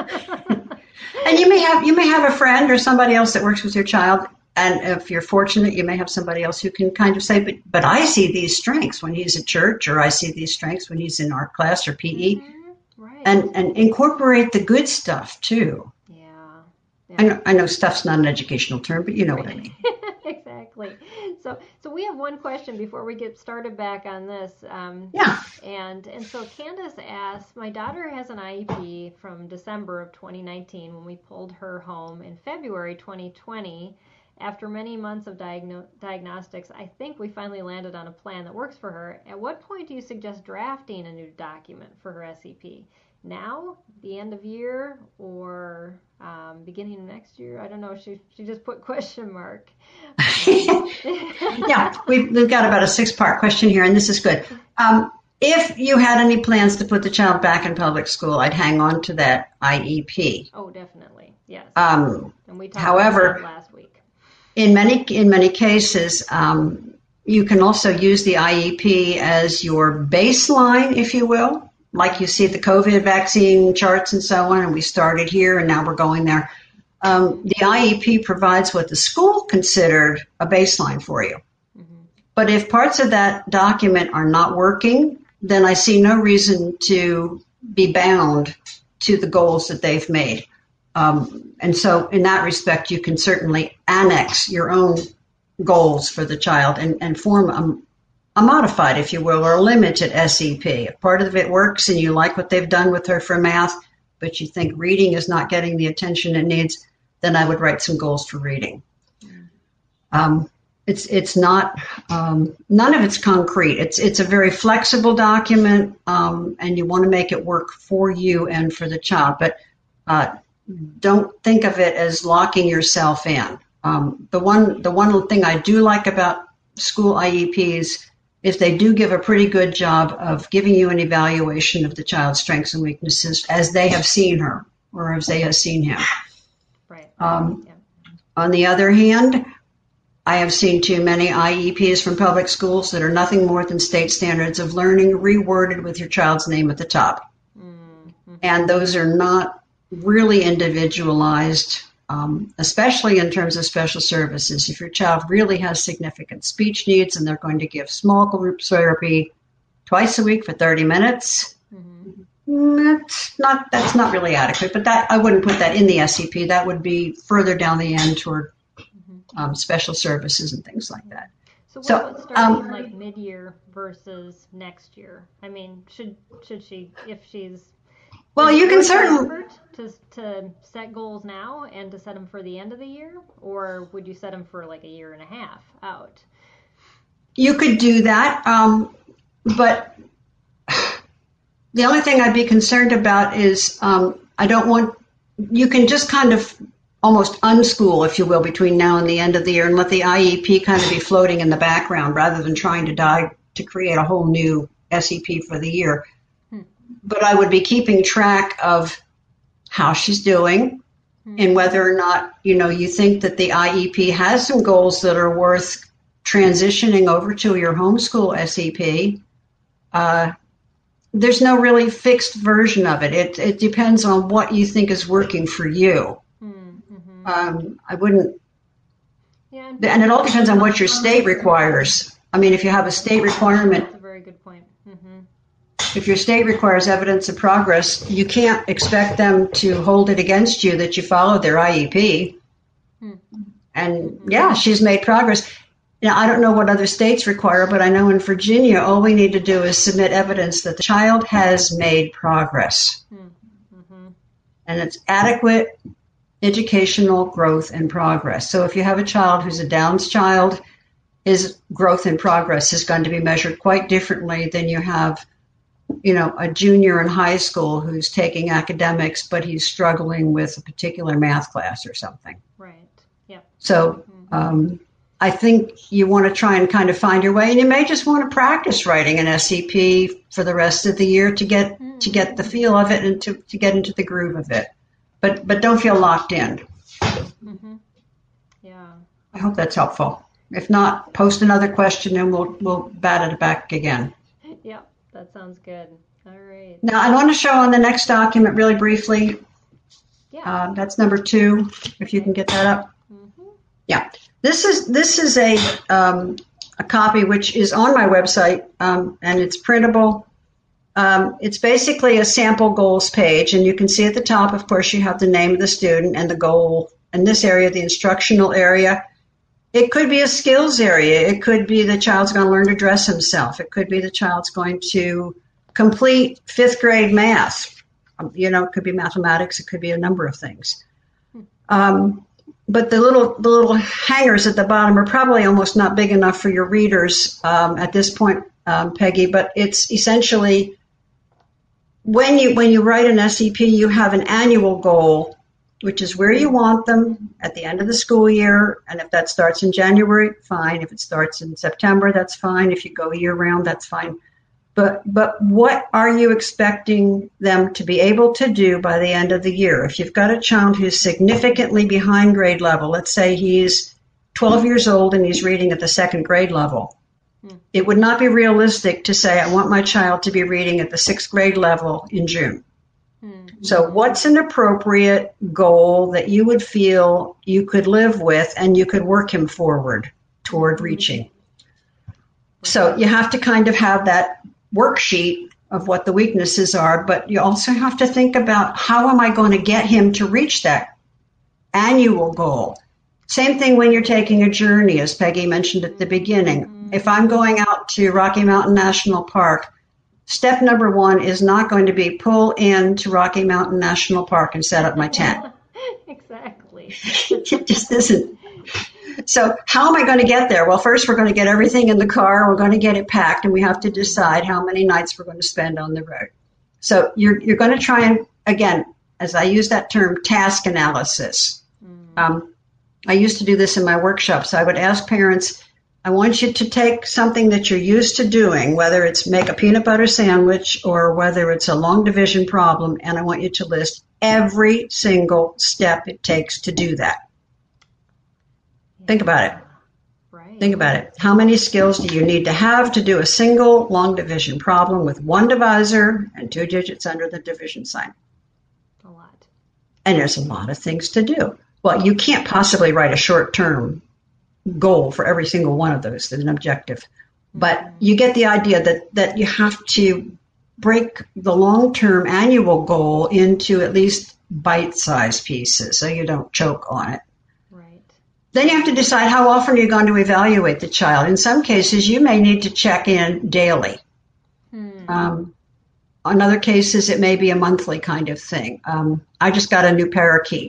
And you may have you may have a friend or somebody else that works with your child. And if you're fortunate, you may have somebody else who can kind of say, but, but I see these strengths when he's at church, or I see these strengths when he's in art class or P E. Mm-hmm. Right. And, and incorporate the good stuff, too. Yeah. yeah. I know, I know stuff's not an educational term, but you know right. what I mean. Exactly. So so we have one question before we get started back on this. Um, yeah. And, and so Candace asks, my daughter has an I E P from December of twenty nineteen when we pulled her home in February twenty twenty. After many months of diagno- diagnostics, I think we finally landed on a plan that works for her. At what point do you suggest drafting a new document for her S E P? Now, the end of year, or um, beginning of next year? I don't know. She she just put question mark. Yeah, we've, we've got about a six-part question here, and this is good. Um, if you had any plans to put the child back in public school, I'd hang on to that I E P. Oh, definitely. Yes. Um, and we talked however, about that last week. In many in many cases, um, you can also use the I E P as your baseline, if you will, like you see the COVID vaccine charts and so on, and we started here and now we're going there. Um, the I E P provides what the school considered a baseline for you. Mm-hmm. But if parts of that document are not working, then I see no reason to be bound to the goals that they've made. Um, and so in that respect, you can certainly annex your own goals for the child and, and form a, a modified, if you will, or a limited S E P. If part of it works and you like what they've done with her for math, but you think reading is not getting the attention it needs, then I would write some goals for reading. Um, it's it's not, um, none of it's concrete. It's it's a very flexible document, um, and you want to make it work for you and for the child. But uh, don't think of it as locking yourself in. Um, the one the one thing I do like about school I E Ps is they do give a pretty good job of giving you an evaluation of the child's strengths and weaknesses as they have seen her or as they have seen him. Right. Um, yeah. On the other hand, I have seen too many I E Ps from public schools that are nothing more than state standards of learning reworded with your child's name at the top. Mm-hmm. And those are not really individualized, um, especially in terms of special services. If your child really has significant speech needs and they're going to give small group therapy twice a week for thirty minutes, mm-hmm. that's not that's not really adequate. But that I wouldn't put that in the S E P. That would be further down the end toward Um, special services and things like that. So what so, about starting um, like mid-year versus next year? I mean, should should she, if she's well, you can certainly to to set goals now and to set them for the end of the year, or would you set them for like a year and a half out? You could do that, um, but the only thing I'd be concerned about is um, I don't want you can just kind of almost unschool, if you will, between now and the end of the year and let the I E P kind of be floating in the background rather than trying to die to create a whole new S E P for the year. Hmm. But I would be keeping track of how she's doing hmm. and whether or not, you know, you think that the I E P has some goals that are worth transitioning over to your homeschool S E P. Uh, there's no really fixed version of it. It, it depends on what you think is working for you. Um, I wouldn't, yeah, and it all depends on what your state requires. I mean, if you have a state requirement, that's a very good point. Mm-hmm. If your state requires evidence of progress, you can't expect them to hold it against you that you followed their I E P. Mm-hmm. And yeah, she's made progress. Now, I don't know what other states require, but I know in Virginia, all we need to do is submit evidence that the child has made progress. Mm-hmm. And it's adequate educational growth and progress. So if you have a child who's a Downs child, his growth and progress is going to be measured quite differently than you have, you know, a junior in high school who's taking academics, but he's struggling with a particular math class or something. Right. Yeah. So um, I think you want to try and kind of find your way, and you may just want to practice writing an S E P for the rest of the year to get mm-hmm. to get the feel of it and to, to get into the groove of it. But but don't feel locked in. Mm-hmm. Yeah. I hope that's helpful. If not, post another question and we'll we'll bat it back again. Yeah, that sounds good. All right. Now I want to show on the next document really briefly. Yeah. Uh, that's number two. If you can get that up. Mm-hmm. Yeah. This is this is a um, a copy which is on my website um, and it's printable. Um, it's basically a sample goals page, and you can see at the top, of course, you have the name of the student and the goal. In this area, the instructional area, it could be a skills area. It could be the child's going to learn to dress himself. It could be the child's going to complete fifth grade math. Um, you know, it could be mathematics. It could be a number of things. Um, but the little the little hangers at the bottom are probably almost not big enough for your readers um, at this point, um, Peggy. But it's essentially When you when you write an S E P, you have an annual goal, which is where you want them at the end of the school year. And if that starts in January, fine. If it starts in September, that's fine. If you go year round, that's fine. But but what are you expecting them to be able to do by the end of the year? If you've got a child who's significantly behind grade level, let's say he's twelve years old and he's reading at the second grade level, It would not be realistic to say, I want my child to be reading at the sixth grade level in June. Mm-hmm. So what's an appropriate goal that you would feel you could live with and you could work him forward toward reaching? So you have to kind of have that worksheet of what the weaknesses are, but you also have to think about how am I going to get him to reach that annual goal? Same thing when you're taking a journey, as Peggy mentioned at the beginning. Mm-hmm. If I'm going out to Rocky Mountain National Park, step number one is not going to be pull in to Rocky Mountain National Park and set up my tent. Exactly. It just isn't. So how am I going to get there? Well, first we're going to get everything in the car. We're going to get it packed, and we have to decide how many nights we're going to spend on the road. So you're you're going to try and, again, as I use that term, task analysis. Mm. Um, I used to do this in my workshops. I would ask parents, I want you to take something that you're used to doing, whether it's make a peanut butter sandwich or whether it's a long division problem, and I want you to list every single step it takes to do that. Think about it. Right. Think about it. How many skills do you need to have to do a single long division problem with one divisor and two digits under the division sign? A lot. And there's a lot of things to do. Well, you can't possibly write a short-term goal for every single one of those as an objective. But mm-hmm. you get the idea that, that you have to break the long-term annual goal into at least bite-sized pieces so you don't choke on it. Then you have to decide how often you're going to evaluate the child. In some cases, you may need to check in daily. Hmm. Um, in other cases, it may be a monthly kind of thing. Um, I just got a new parakeet,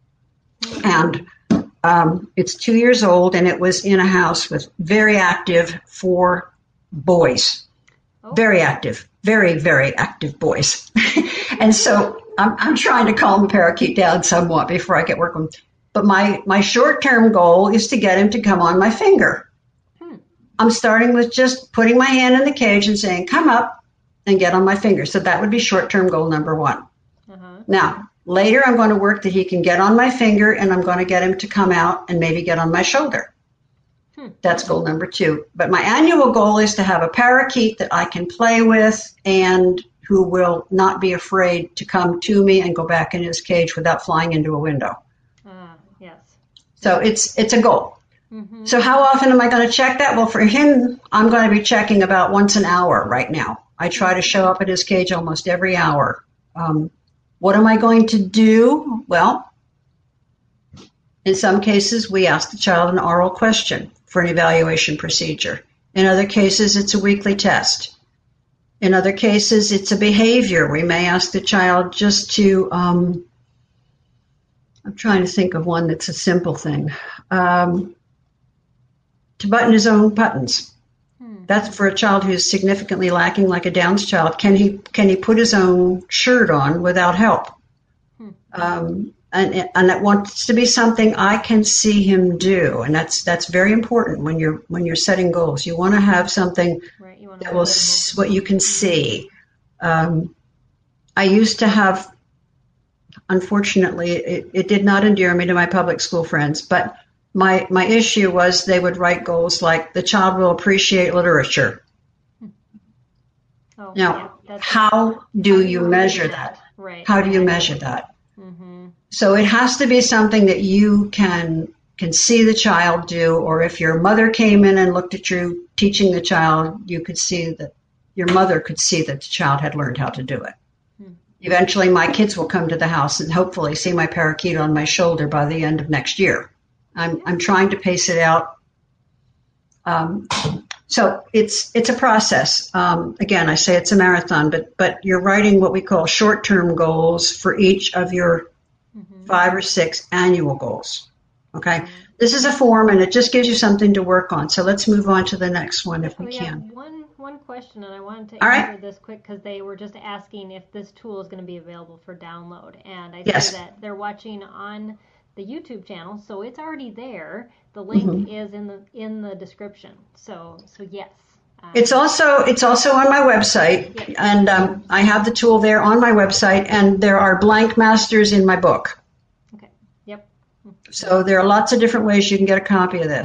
and um, it's two years old, and it was in a house with very active four boys. Oh. Very active, very, very active boys. And so I'm, I'm trying to calm the parakeet down somewhat before I get working. But my, my short-term goal is to get him to come on my finger. Hmm. I'm starting with just putting my hand in the cage and saying, come up and get on my finger. So that would be short-term goal number one. Uh-huh. Now, later I'm going to work that he can get on my finger, and I'm going to get him to come out and maybe get on my shoulder. Hmm. That's goal number two. But my annual goal is to have a parakeet that I can play with and who will not be afraid to come to me and go back in his cage without flying into a window. So it's it's a goal. Mm-hmm. So how often am I going to check that? Well, for him, I'm going to be checking about once an hour right now. I try to show up at his cage almost every hour. Um, what am I going to do? Well, in some cases, we ask the child an oral question for an evaluation procedure. In other cases, it's a weekly test. In other cases, it's a behavior. We may ask the child just to... Um, I'm trying to think of one that's a simple thing. Um, to button his own buttons. Hmm. That's for a child who's significantly lacking, like a Down's child. Can he can he put his own shirt on without help? Hmm. Um, and and that wants to be something I can see him do, and that's that's very important when you're when you're setting goals. You want to have something right, you that will s- what you can see. Um, I used to have. Unfortunately, it, it did not endear me to my public school friends, but my my issue was they would write goals like the child will appreciate literature. Oh, now, yeah, how do you measure that? that? Right. How do you measure that? Mm-hmm. So it has to be something that you can can see the child do, or if your mother came in and looked at you teaching the child, you could see that your mother could see that the child had learned how to do it. Eventually, my kids will come to the house and hopefully see my parakeet on my shoulder by the end of next year. I'm I'm trying to pace it out. Um, so it's it's a process. Um, again, I say it's a marathon, but but you're writing what we call short-term goals for each of your mm-hmm. five or six annual goals. Okay, mm-hmm. This is a form, and it just gives you something to work on. So let's move on to the next one if we, we can. Have one one question, and I wanted to All answer right. this quick because they were just asking if this tool is going to be available for download, and I yes. see that they're watching on the YouTube channel, so it's already there. The link mm-hmm. is in the in the description. So so yes. Um, it's also it's also on my website, yes. and um, I have the tool there on my website, and there are blank masters in my book. Okay. Yep. So there are lots of different ways you can get a copy of this.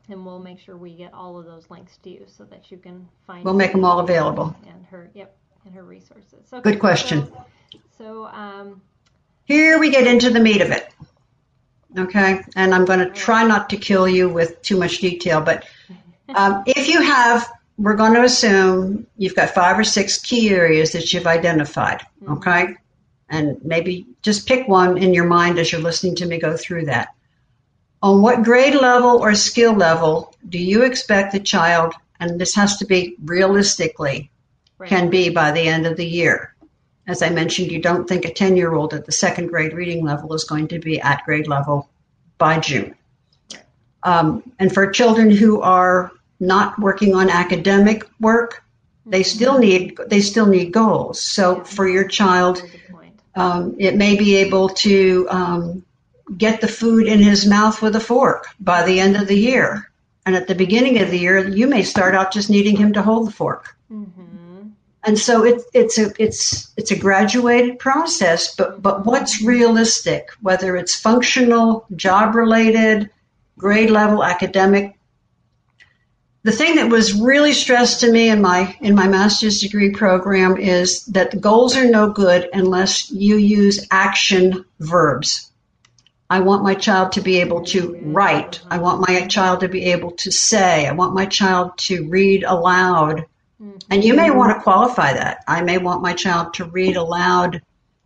And we'll make sure we get all of those links to you so that you can find. We'll make them all available. And her, yep, and her resources. Okay, good question. So, so um, here we get into the meat of it. Okay, and I'm going to try not to kill you with too much detail, but um, if you have, we're going to assume you've got five or six key areas that you've identified, okay? Mm-hmm. And maybe just pick one in your mind as you're listening to me go through that. On what grade level or skill level do you expect the child, and this has to be realistically, right, can be by the end of the year? As I mentioned, you don't think a ten-year-old at the second grade reading level is going to be at grade level by June. Um, and for children who are not working on academic work, they still need they still need goals. So for your child, um, it may be able to um, get the food in his mouth with a fork by the end of the year. And at the beginning of the year, you may start out just needing him to hold the fork. Mm-hmm. And so it, it's a it's it's a graduated process. But but what's realistic, whether it's functional, job related, grade level, academic. The thing that was really stressed to me in my in my master's degree program is that the goals are no good unless you use action verbs. I want my child to be able to write. I want my child to be able to say. I want my child to read aloud. And you may want to qualify that. I may want my child to read aloud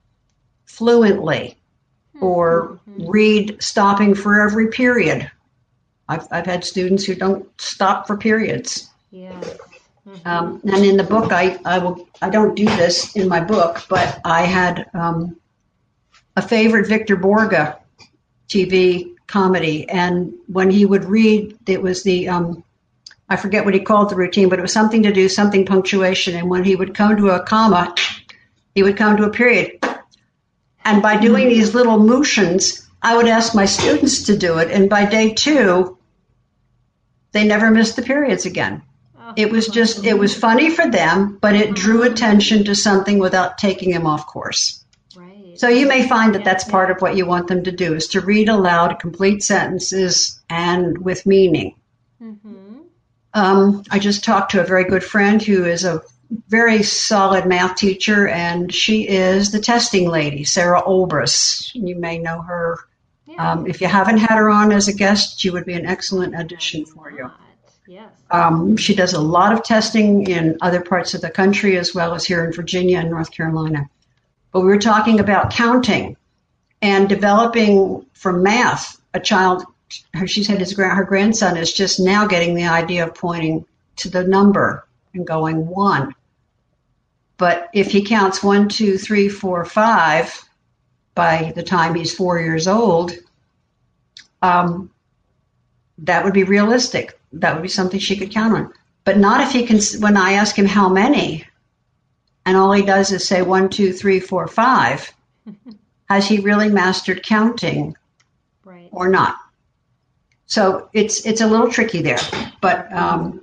fluently or read stopping for every period. I've I've had students who don't stop for periods. Yeah. Mm-hmm. Um, and in the book, I, I will I don't do this in my book, but I had um, a favorite Victor Borge T V comedy, and when he would read, it was the um, I forget what he called the routine, but it was something to do, something punctuation, and when he would come to a comma, he would come to a period. And by doing these little motions, I would ask my students to do it, and by day two, they never missed the periods again. Oh, it was just, it was funny for them, but it drew attention to something without taking them off course. Right. So you may find that yeah, that's part yeah. of what you want them to do, is to read aloud complete sentences and with meaning. Mm-hmm. Um, I just talked to a very good friend who is a very solid math teacher, and she is the testing lady, Sarah Olbris. You may know her. Yeah. Um, if you haven't had her on as a guest, she would be an excellent addition for you. Yes. Um, she does a lot of testing in other parts of the country as well as here in Virginia and North Carolina. But we were talking about counting and developing from math. A child, she said his, her grandson is just now getting the idea of pointing to the number and going one. But if he counts one, two, three, four, five, by the time he's four years old, um, that would be realistic. That would be something she could count on. But not if he can, when I ask him how many, and all he does is say one, two, three, four, five, has he really mastered counting right. or not? So it's it's a little tricky there. But um,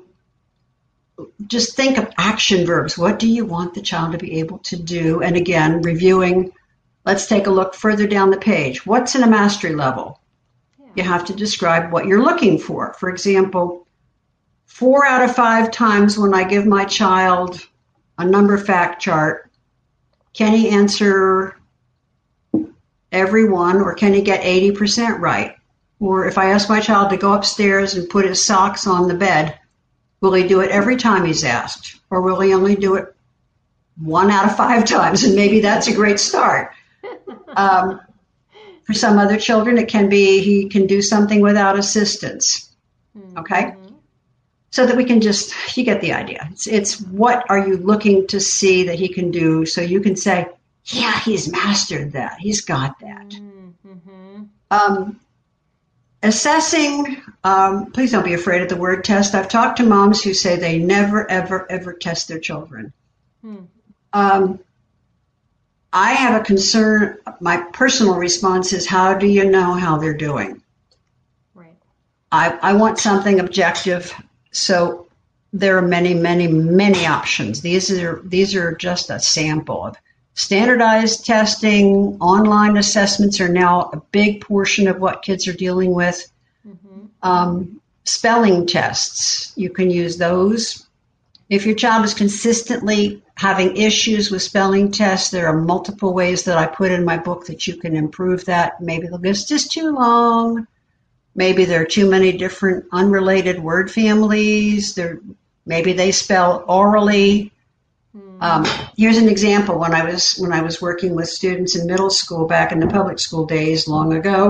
just think of action verbs. What do you want the child to be able to do? And again, reviewing. Let's take a look further down the page. What's in a mastery level? Yeah. You have to describe what you're looking for. For example, four out of five times when I give my child a number fact chart, can he answer every one, or can he get eighty percent right? Or if I ask my child to go upstairs and put his socks on the bed, will he do it every time he's asked? Or will he only do it one out of five times? And maybe that's a great start. Um, for some other children, it can be he can do something without assistance. Okay? Mm-hmm. So that we can just, you get the idea. It's, it's what are you looking to see that he can do so you can say, yeah, he's mastered that. He's got that. Mm-hmm. Um, assessing, um, please don't be afraid of the word test. I've talked to moms who say they never, ever, ever test their children. Hmm. Um, I have a concern. My personal response is, how do you know how they're doing? Right. I, I want something objective. So there are many, many, many options. These are these are just a sample of standardized testing. Online assessments are now a big portion of what kids are dealing with. Mm-hmm. Um, spelling tests. You can use those. If your child is consistently having issues with spelling tests, there are multiple ways that I put in my book that you can improve that. Maybe the list is too long. Maybe there are too many different unrelated word families. There, maybe they spell orally. Mm. Um, here's an example. When I was when I was working with students in middle school back in the public school days long ago,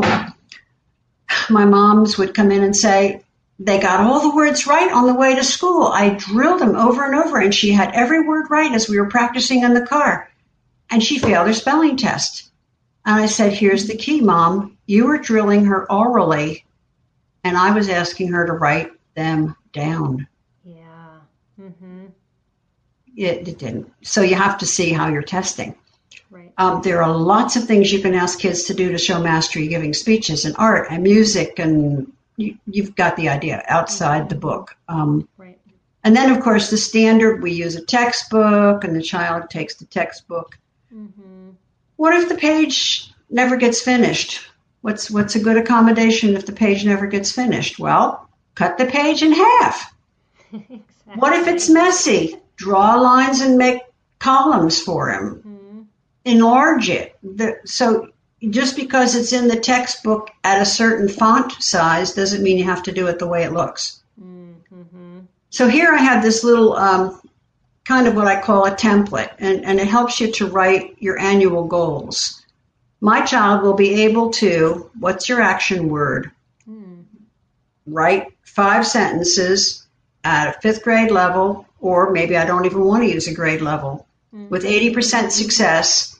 my moms would come in and say, they got all the words right on the way to school. I drilled them over and over, and she had every word right as we were practicing in the car. And she failed her spelling test. And I said, here's the key, Mom. You were drilling her orally, and I was asking her to write them down. Yeah. Mm-hmm. It, it didn't. So you have to see how you're testing. Right. Um, there are lots of things you can ask kids to do to show mastery, giving speeches and art and music, and you, you've got the idea outside mm-hmm. the book. Um, right. And then, of course, the standard, we use a textbook, and the child takes the textbook. Mm-hmm. What if the page never gets finished? What's what's a good accommodation if the page never gets finished? Well, cut the page in half. Exactly. What if it's messy? Draw lines and make columns for him. Mm-hmm. Enlarge it. The, so just because it's in the textbook at a certain font size doesn't mean you have to do it the way it looks. Mm-hmm. So here I have this little um, kind of what I call a template, and, and it helps you to write your annual goals. My child will be able to, what's your action word? Mm. Write five sentences at a fifth grade level, or maybe I don't even want to use a grade level, mm-hmm. with eighty percent success.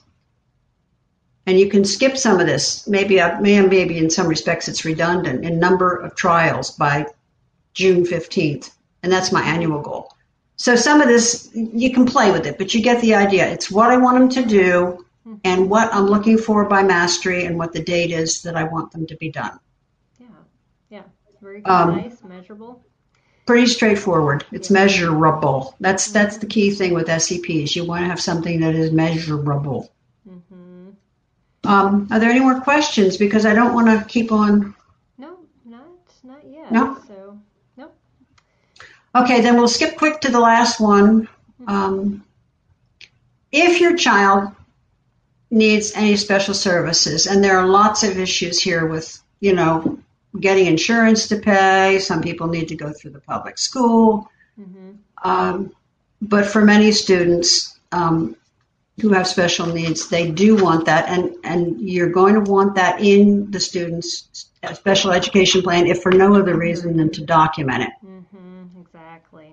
And you can skip some of this. Maybe, maybe in some respects it's redundant in number of trials by June fifteenth. And that's my annual goal. So some of this, you can play with it, but you get the idea. It's what I want them to do and what I'm looking for by mastery and what the date is that I want them to be done. Yeah, yeah. Very um, nice, measurable. Pretty straightforward. It's yeah. measurable. That's mm-hmm. that's the key thing with S E Ps. You want to have something that is measurable. Mm-hmm. Um, are there any more questions? Because I don't want to keep on. No, not not yet. No. So no. Okay, then we'll skip quick to the last one. Mm-hmm. Um, if your child needs any special services, and there are lots of issues here with, you know, getting insurance to pay. Some people need to go through the public school. Mm-hmm. Um, but for many students um, who have special needs, they do want that. And, and you're going to want that in the student's special education plan, if for no other reason than to document it. Mm-hmm. Exactly.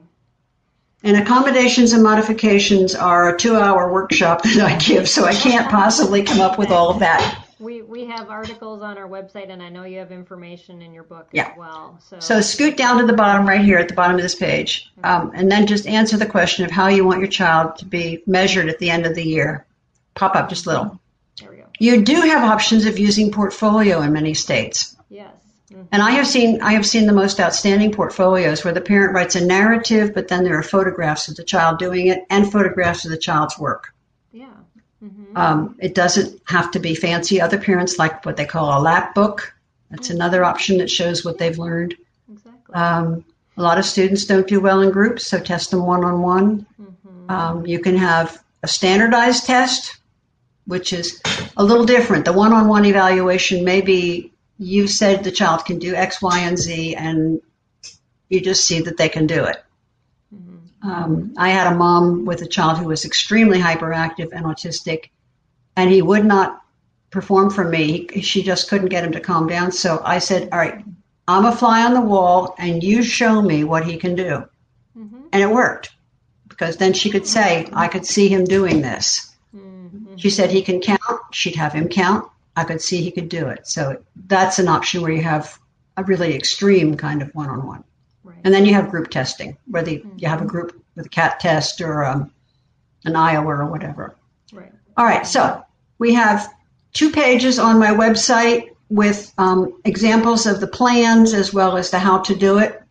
And accommodations and modifications are a two-hour workshop that I give, so I can't possibly come up with all of that. We we have articles on our website, and I know you have information in your book yeah. as well. So. so scoot down to the bottom right here at the bottom of this page, okay. um, and then just answer the question of how you want your child to be measured at the end of the year. Pop up just a little. There we go. You do have options of using portfolio in many states. Yes. Mm-hmm. And I have seen I have seen the most outstanding portfolios where the parent writes a narrative, but then there are photographs of the child doing it and photographs of the child's work. Yeah. Mm-hmm. Um, it doesn't have to be fancy. Other parents like what they call a lap book. That's mm-hmm. another option that shows what they've learned. Exactly. Um, a lot of students don't do well in groups, so test them one-on-one. Mm-hmm. Um, you can have a standardized test, which is a little different. The one-on-one evaluation may be you said the child can do X, Y, and Z, and you just see that they can do it. Mm-hmm. Um, I had a mom with a child who was extremely hyperactive and autistic, and he would not perform for me. He, she just couldn't get him to calm down. So I said, all right, I'm a fly on the wall, and you show me what he can do. Mm-hmm. And it worked, because then she could say, I could see him doing this. Mm-hmm. She said he can count. She'd have him count. I could see he could do it. So that's an option where you have a really extreme kind of one-on-one. Right. And then you have group testing, where the, mm-hmm. you have a group with a cat test or um, an Iowa or whatever. Right. All right, so we have two pages on my website with um, examples of the plans as well as the how to do it.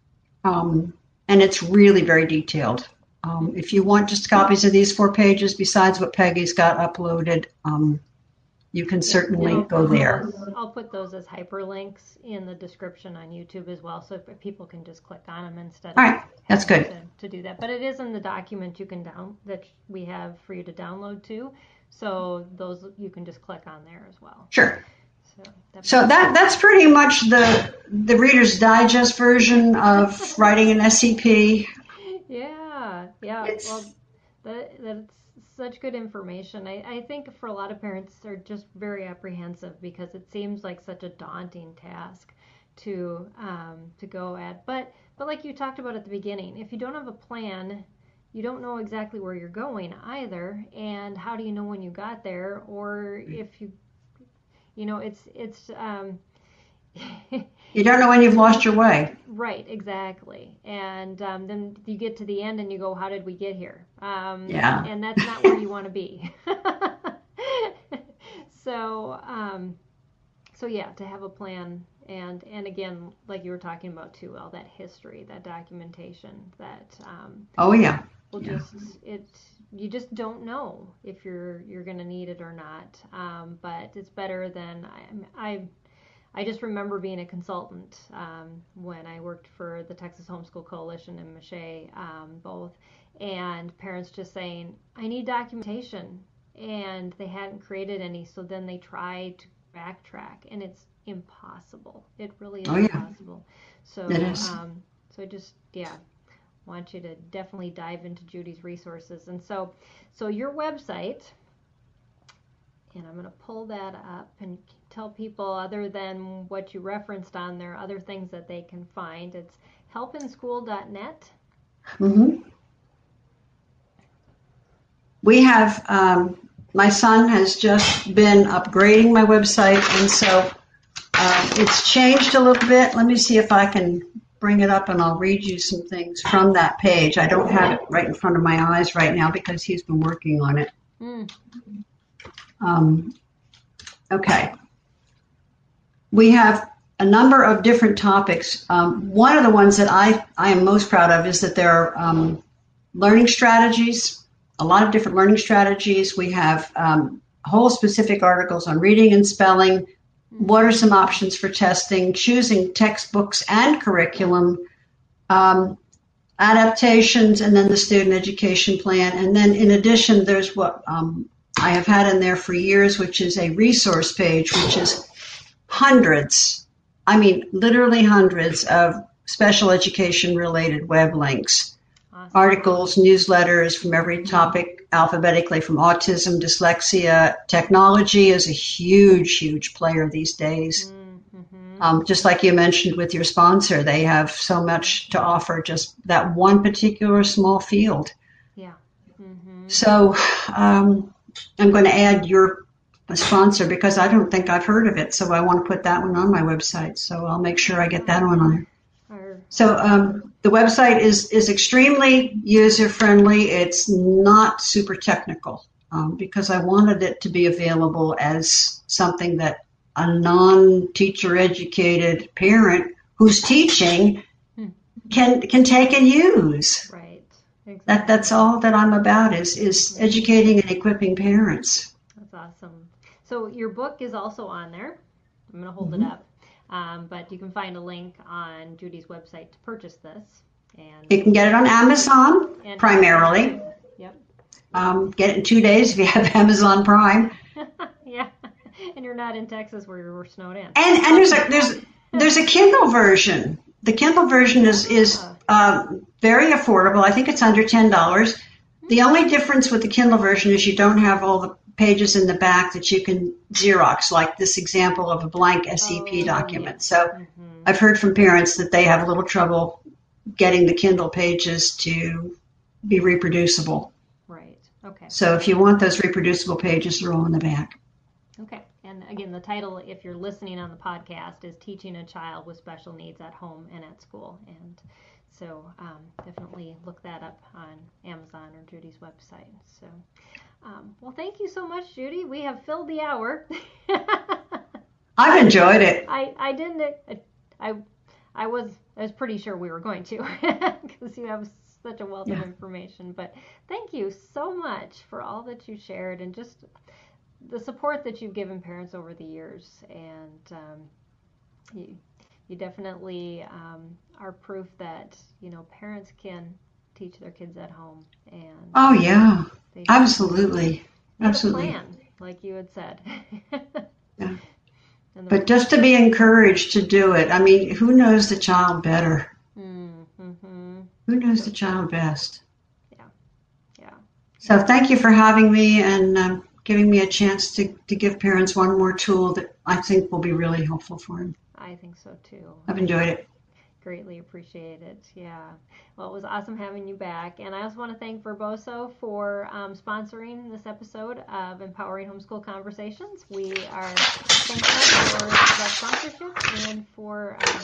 Um, and it's really very detailed. Um, if you want just copies of these four pages besides what Peggy's got uploaded, um, you can Yeah, certainly and I'll go put there. those, I'll put those as hyperlinks in the description on YouTube as well, so if people can just click on them instead All of right, that's having good. to, to do that. But it is in the document you can down that we have for you to download too, so those you can just click on there as well. Sure. So that So that that's pretty much the the Reader's Digest version of writing an S E P. Yeah, yeah. It's Well, that that's such good information. I, I think for a lot of parents, they're just very apprehensive because it seems like such a daunting task to um, to go at. But but like you talked about at the beginning, if you don't have a plan, you don't know exactly where you're going either. And how do you know when you got there, or if you, you know, it's it's. Um, you don't know when you've lost your way. Right, exactly. And um, then you get to the end and you go, how did we get here? Um, Yeah. And that's not where you want to be. so, um, so yeah, to have a plan, and and again, like you were talking about too, all that history, that documentation, that um, Oh yeah. will Yeah. just it. You just don't know if you're you're going to need it or not. Um, but it's better than I. I I just remember being a consultant um, when I worked for the Texas Homeschool Coalition and Mache, um, both, and parents just saying, I need documentation, and they hadn't created any, so then they tried to backtrack, and it's impossible. It really is Oh yeah. impossible. So, It is. um, so just, yeah, want you to definitely dive into Judy's resources. And so, so your website, and I'm going to pull that up and tell people, other than what you referenced on there, other things that they can find. It's help in school dot net. Mm-hmm. We have, um, my son has just been upgrading my website, and so uh, it's changed a little bit. Let me see if I can bring it up, and I'll read you some things from that page. I don't have it right in front of my eyes right now because he's been working on it. Mm. Um, okay. We have a number of different topics. Um, one of the ones that I, I am most proud of is that there are um, learning strategies, a lot of different learning strategies. We have um, whole specific articles on reading and spelling. What are some options for testing, choosing textbooks and curriculum, um, adaptations, and then the student education plan. And then in addition, there's what um, I have had in there for years, which is a resource page, which is hundreds, I mean, literally hundreds of special education related web links, Awesome. articles, newsletters from every topic alphabetically, from autism, dyslexia. Technology is a huge, huge player these days. Mm-hmm. Um, just like you mentioned with your sponsor, they have so much to offer, just that one particular small field. Yeah. Mm-hmm. So um, I'm going to add your sponsor because I don't think I've heard of it. So I want to put that one on my website. So I'll make sure I get that one on there. So um, the website is, is extremely user-friendly. It's not super technical um, because I wanted it to be available as something that a non-teacher educated parent who's teaching can can take and use. Right. Exactly. That that's all that I'm about is is educating and equipping parents. That's awesome. So your book is also on there. I'm going to hold Mm-hmm. it up. Um, but you can find a link on Judy's website to purchase this. And You can get it on Amazon and primarily. Yep. Um, get it in two days if you have Amazon Prime. Yeah. And you're not in Texas where we're snowed in. And and there's a there's there's a Kindle version. The Kindle version is is uh, very affordable. I think it's under ten dollars. The only difference with the Kindle version is you don't have all the pages in the back that you can Xerox, like this example of a blank S E P Oh, document. yes. So Mm-hmm. I've heard from parents that they have a little trouble getting the Kindle pages to be reproducible. Right. Okay. So if you want those reproducible pages, they're all in the back. Okay. And again, the title, if you're listening on the podcast, is Teaching a Child with Special Needs at Home and at School. And so um, definitely look that up on Amazon or Judy's website. So, um, well, thank you so much, Judy. We have filled the hour. I've enjoyed it. I, I didn't, I, I was, I was pretty sure we were going to because you have such a wealth Yeah. of information. But thank you so much for all that you shared and just the support that you've given parents over the years, and um, you, you definitely um, are proof that, you know, parents can teach their kids at home. And oh yeah, absolutely, absolutely. Plan, like you had said. Yeah. But just to be encouraged to do it. I mean, who knows the child better? Mm-hmm. Who knows the child best? Yeah, yeah. So thank you for having me and um, giving me a chance to, to give parents one more tool that I think will be really helpful for them. I think so too. I've enjoyed it. Greatly appreciate it. Yeah. Well, it was awesome having you back. And I also want to thank Verboso for um, sponsoring this episode of Empowering Homeschool Conversations. We are thankful for that sponsorship and for um,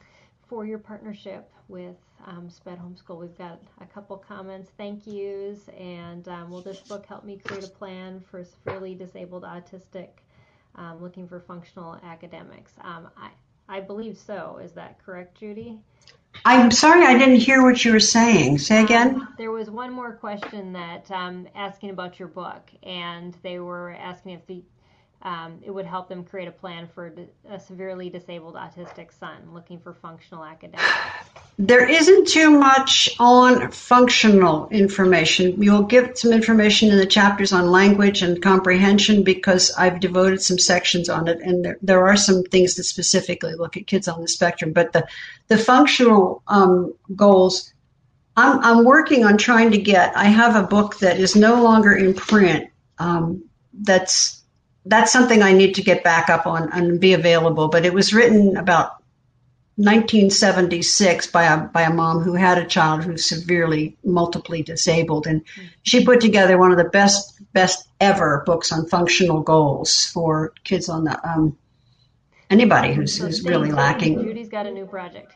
for your partnership with um, Sped Homeschool. We've got a couple comments, thank yous, and um, will this book help me create a plan for severely disabled autistic um, looking for functional academics? Um, I I believe so. Is that correct, Judy? I'm sorry I didn't hear what you were saying. Say again? Um, there was one more question that um, asking about your book, and they were asking if the um, it would help them create a plan for a severely disabled autistic son looking for functional academics. There isn't too much on functional information. You'll get some information in the chapters on language and comprehension because I've devoted some sections on it, and there, there are some things that specifically look at kids on the spectrum. But the, the functional um, goals, I'm, I'm working on trying to get, I have a book that is no longer in print. Um, that's that's something I need to get back up on and be available. But it was written about nineteen seventy-six by a by a mom who had a child who's severely multiply disabled, and she put together one of the best best ever books on functional goals for kids on the um, anybody who's, so who's really lacking. Judy's got a new project.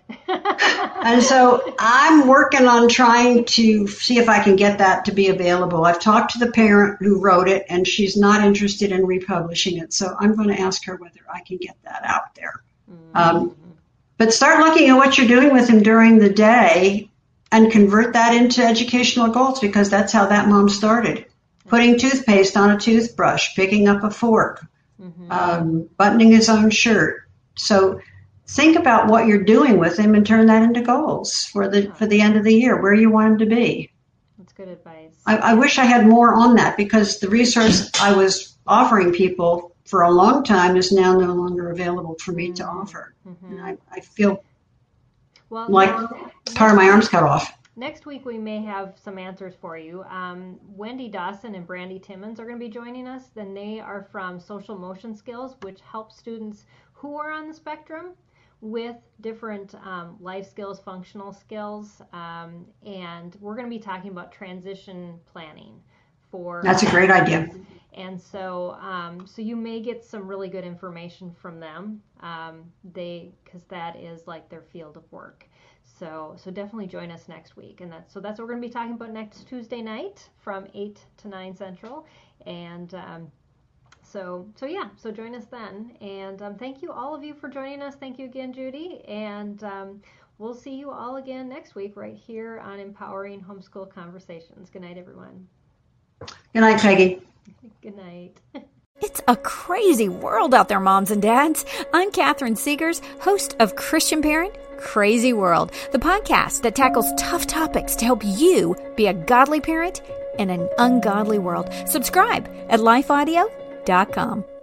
And so I'm working on trying to see if I can get that to be available. I've talked to the parent who wrote it, and she's not interested in republishing it. So I'm going to ask her whether I can get that out there. Mm-hmm. Um, but start looking at what you're doing with him during the day and convert that into educational goals, because that's how that mom started. Putting toothpaste on a toothbrush, picking up a fork, mm-hmm. um, buttoning his own shirt. So think about what you're doing with him and turn that into goals for the for the end of the year, where you want him to be. That's good advice. I, I wish I had more on that, because the resource I was offering people for a long time is now no longer available for me mm-hmm. to offer. Mm-hmm. And I, I feel well, like next, part of my arms cut off. Next week we may have some answers for you. Um, Wendy Dawson and Brandy Timmons are going to be joining us. Then they are from Social Motion Skills, which help students who are on the spectrum with different um, life skills, functional skills, um, and we're going to be talking about transition planning for. That's a great idea. And so, um, so you may get some really good information from them. Um, they, because that is like their field of work. So, so definitely join us next week, and that's so that's what we're going to be talking about next Tuesday night from eight to nine Central, and. Um, So, so yeah, so join us then. And um, thank you, all of you, for joining us. Thank you again, Judy. And um, we'll see you all again next week right here on Empowering Homeschool Conversations. Good night, everyone. Good night, Peggy. Good night. It's a crazy world out there, moms and dads. I'm Catherine Segars, host of Christian Parent Crazy World, the podcast that tackles tough topics to help you be a godly parent in an ungodly world. Subscribe at life audio dot com.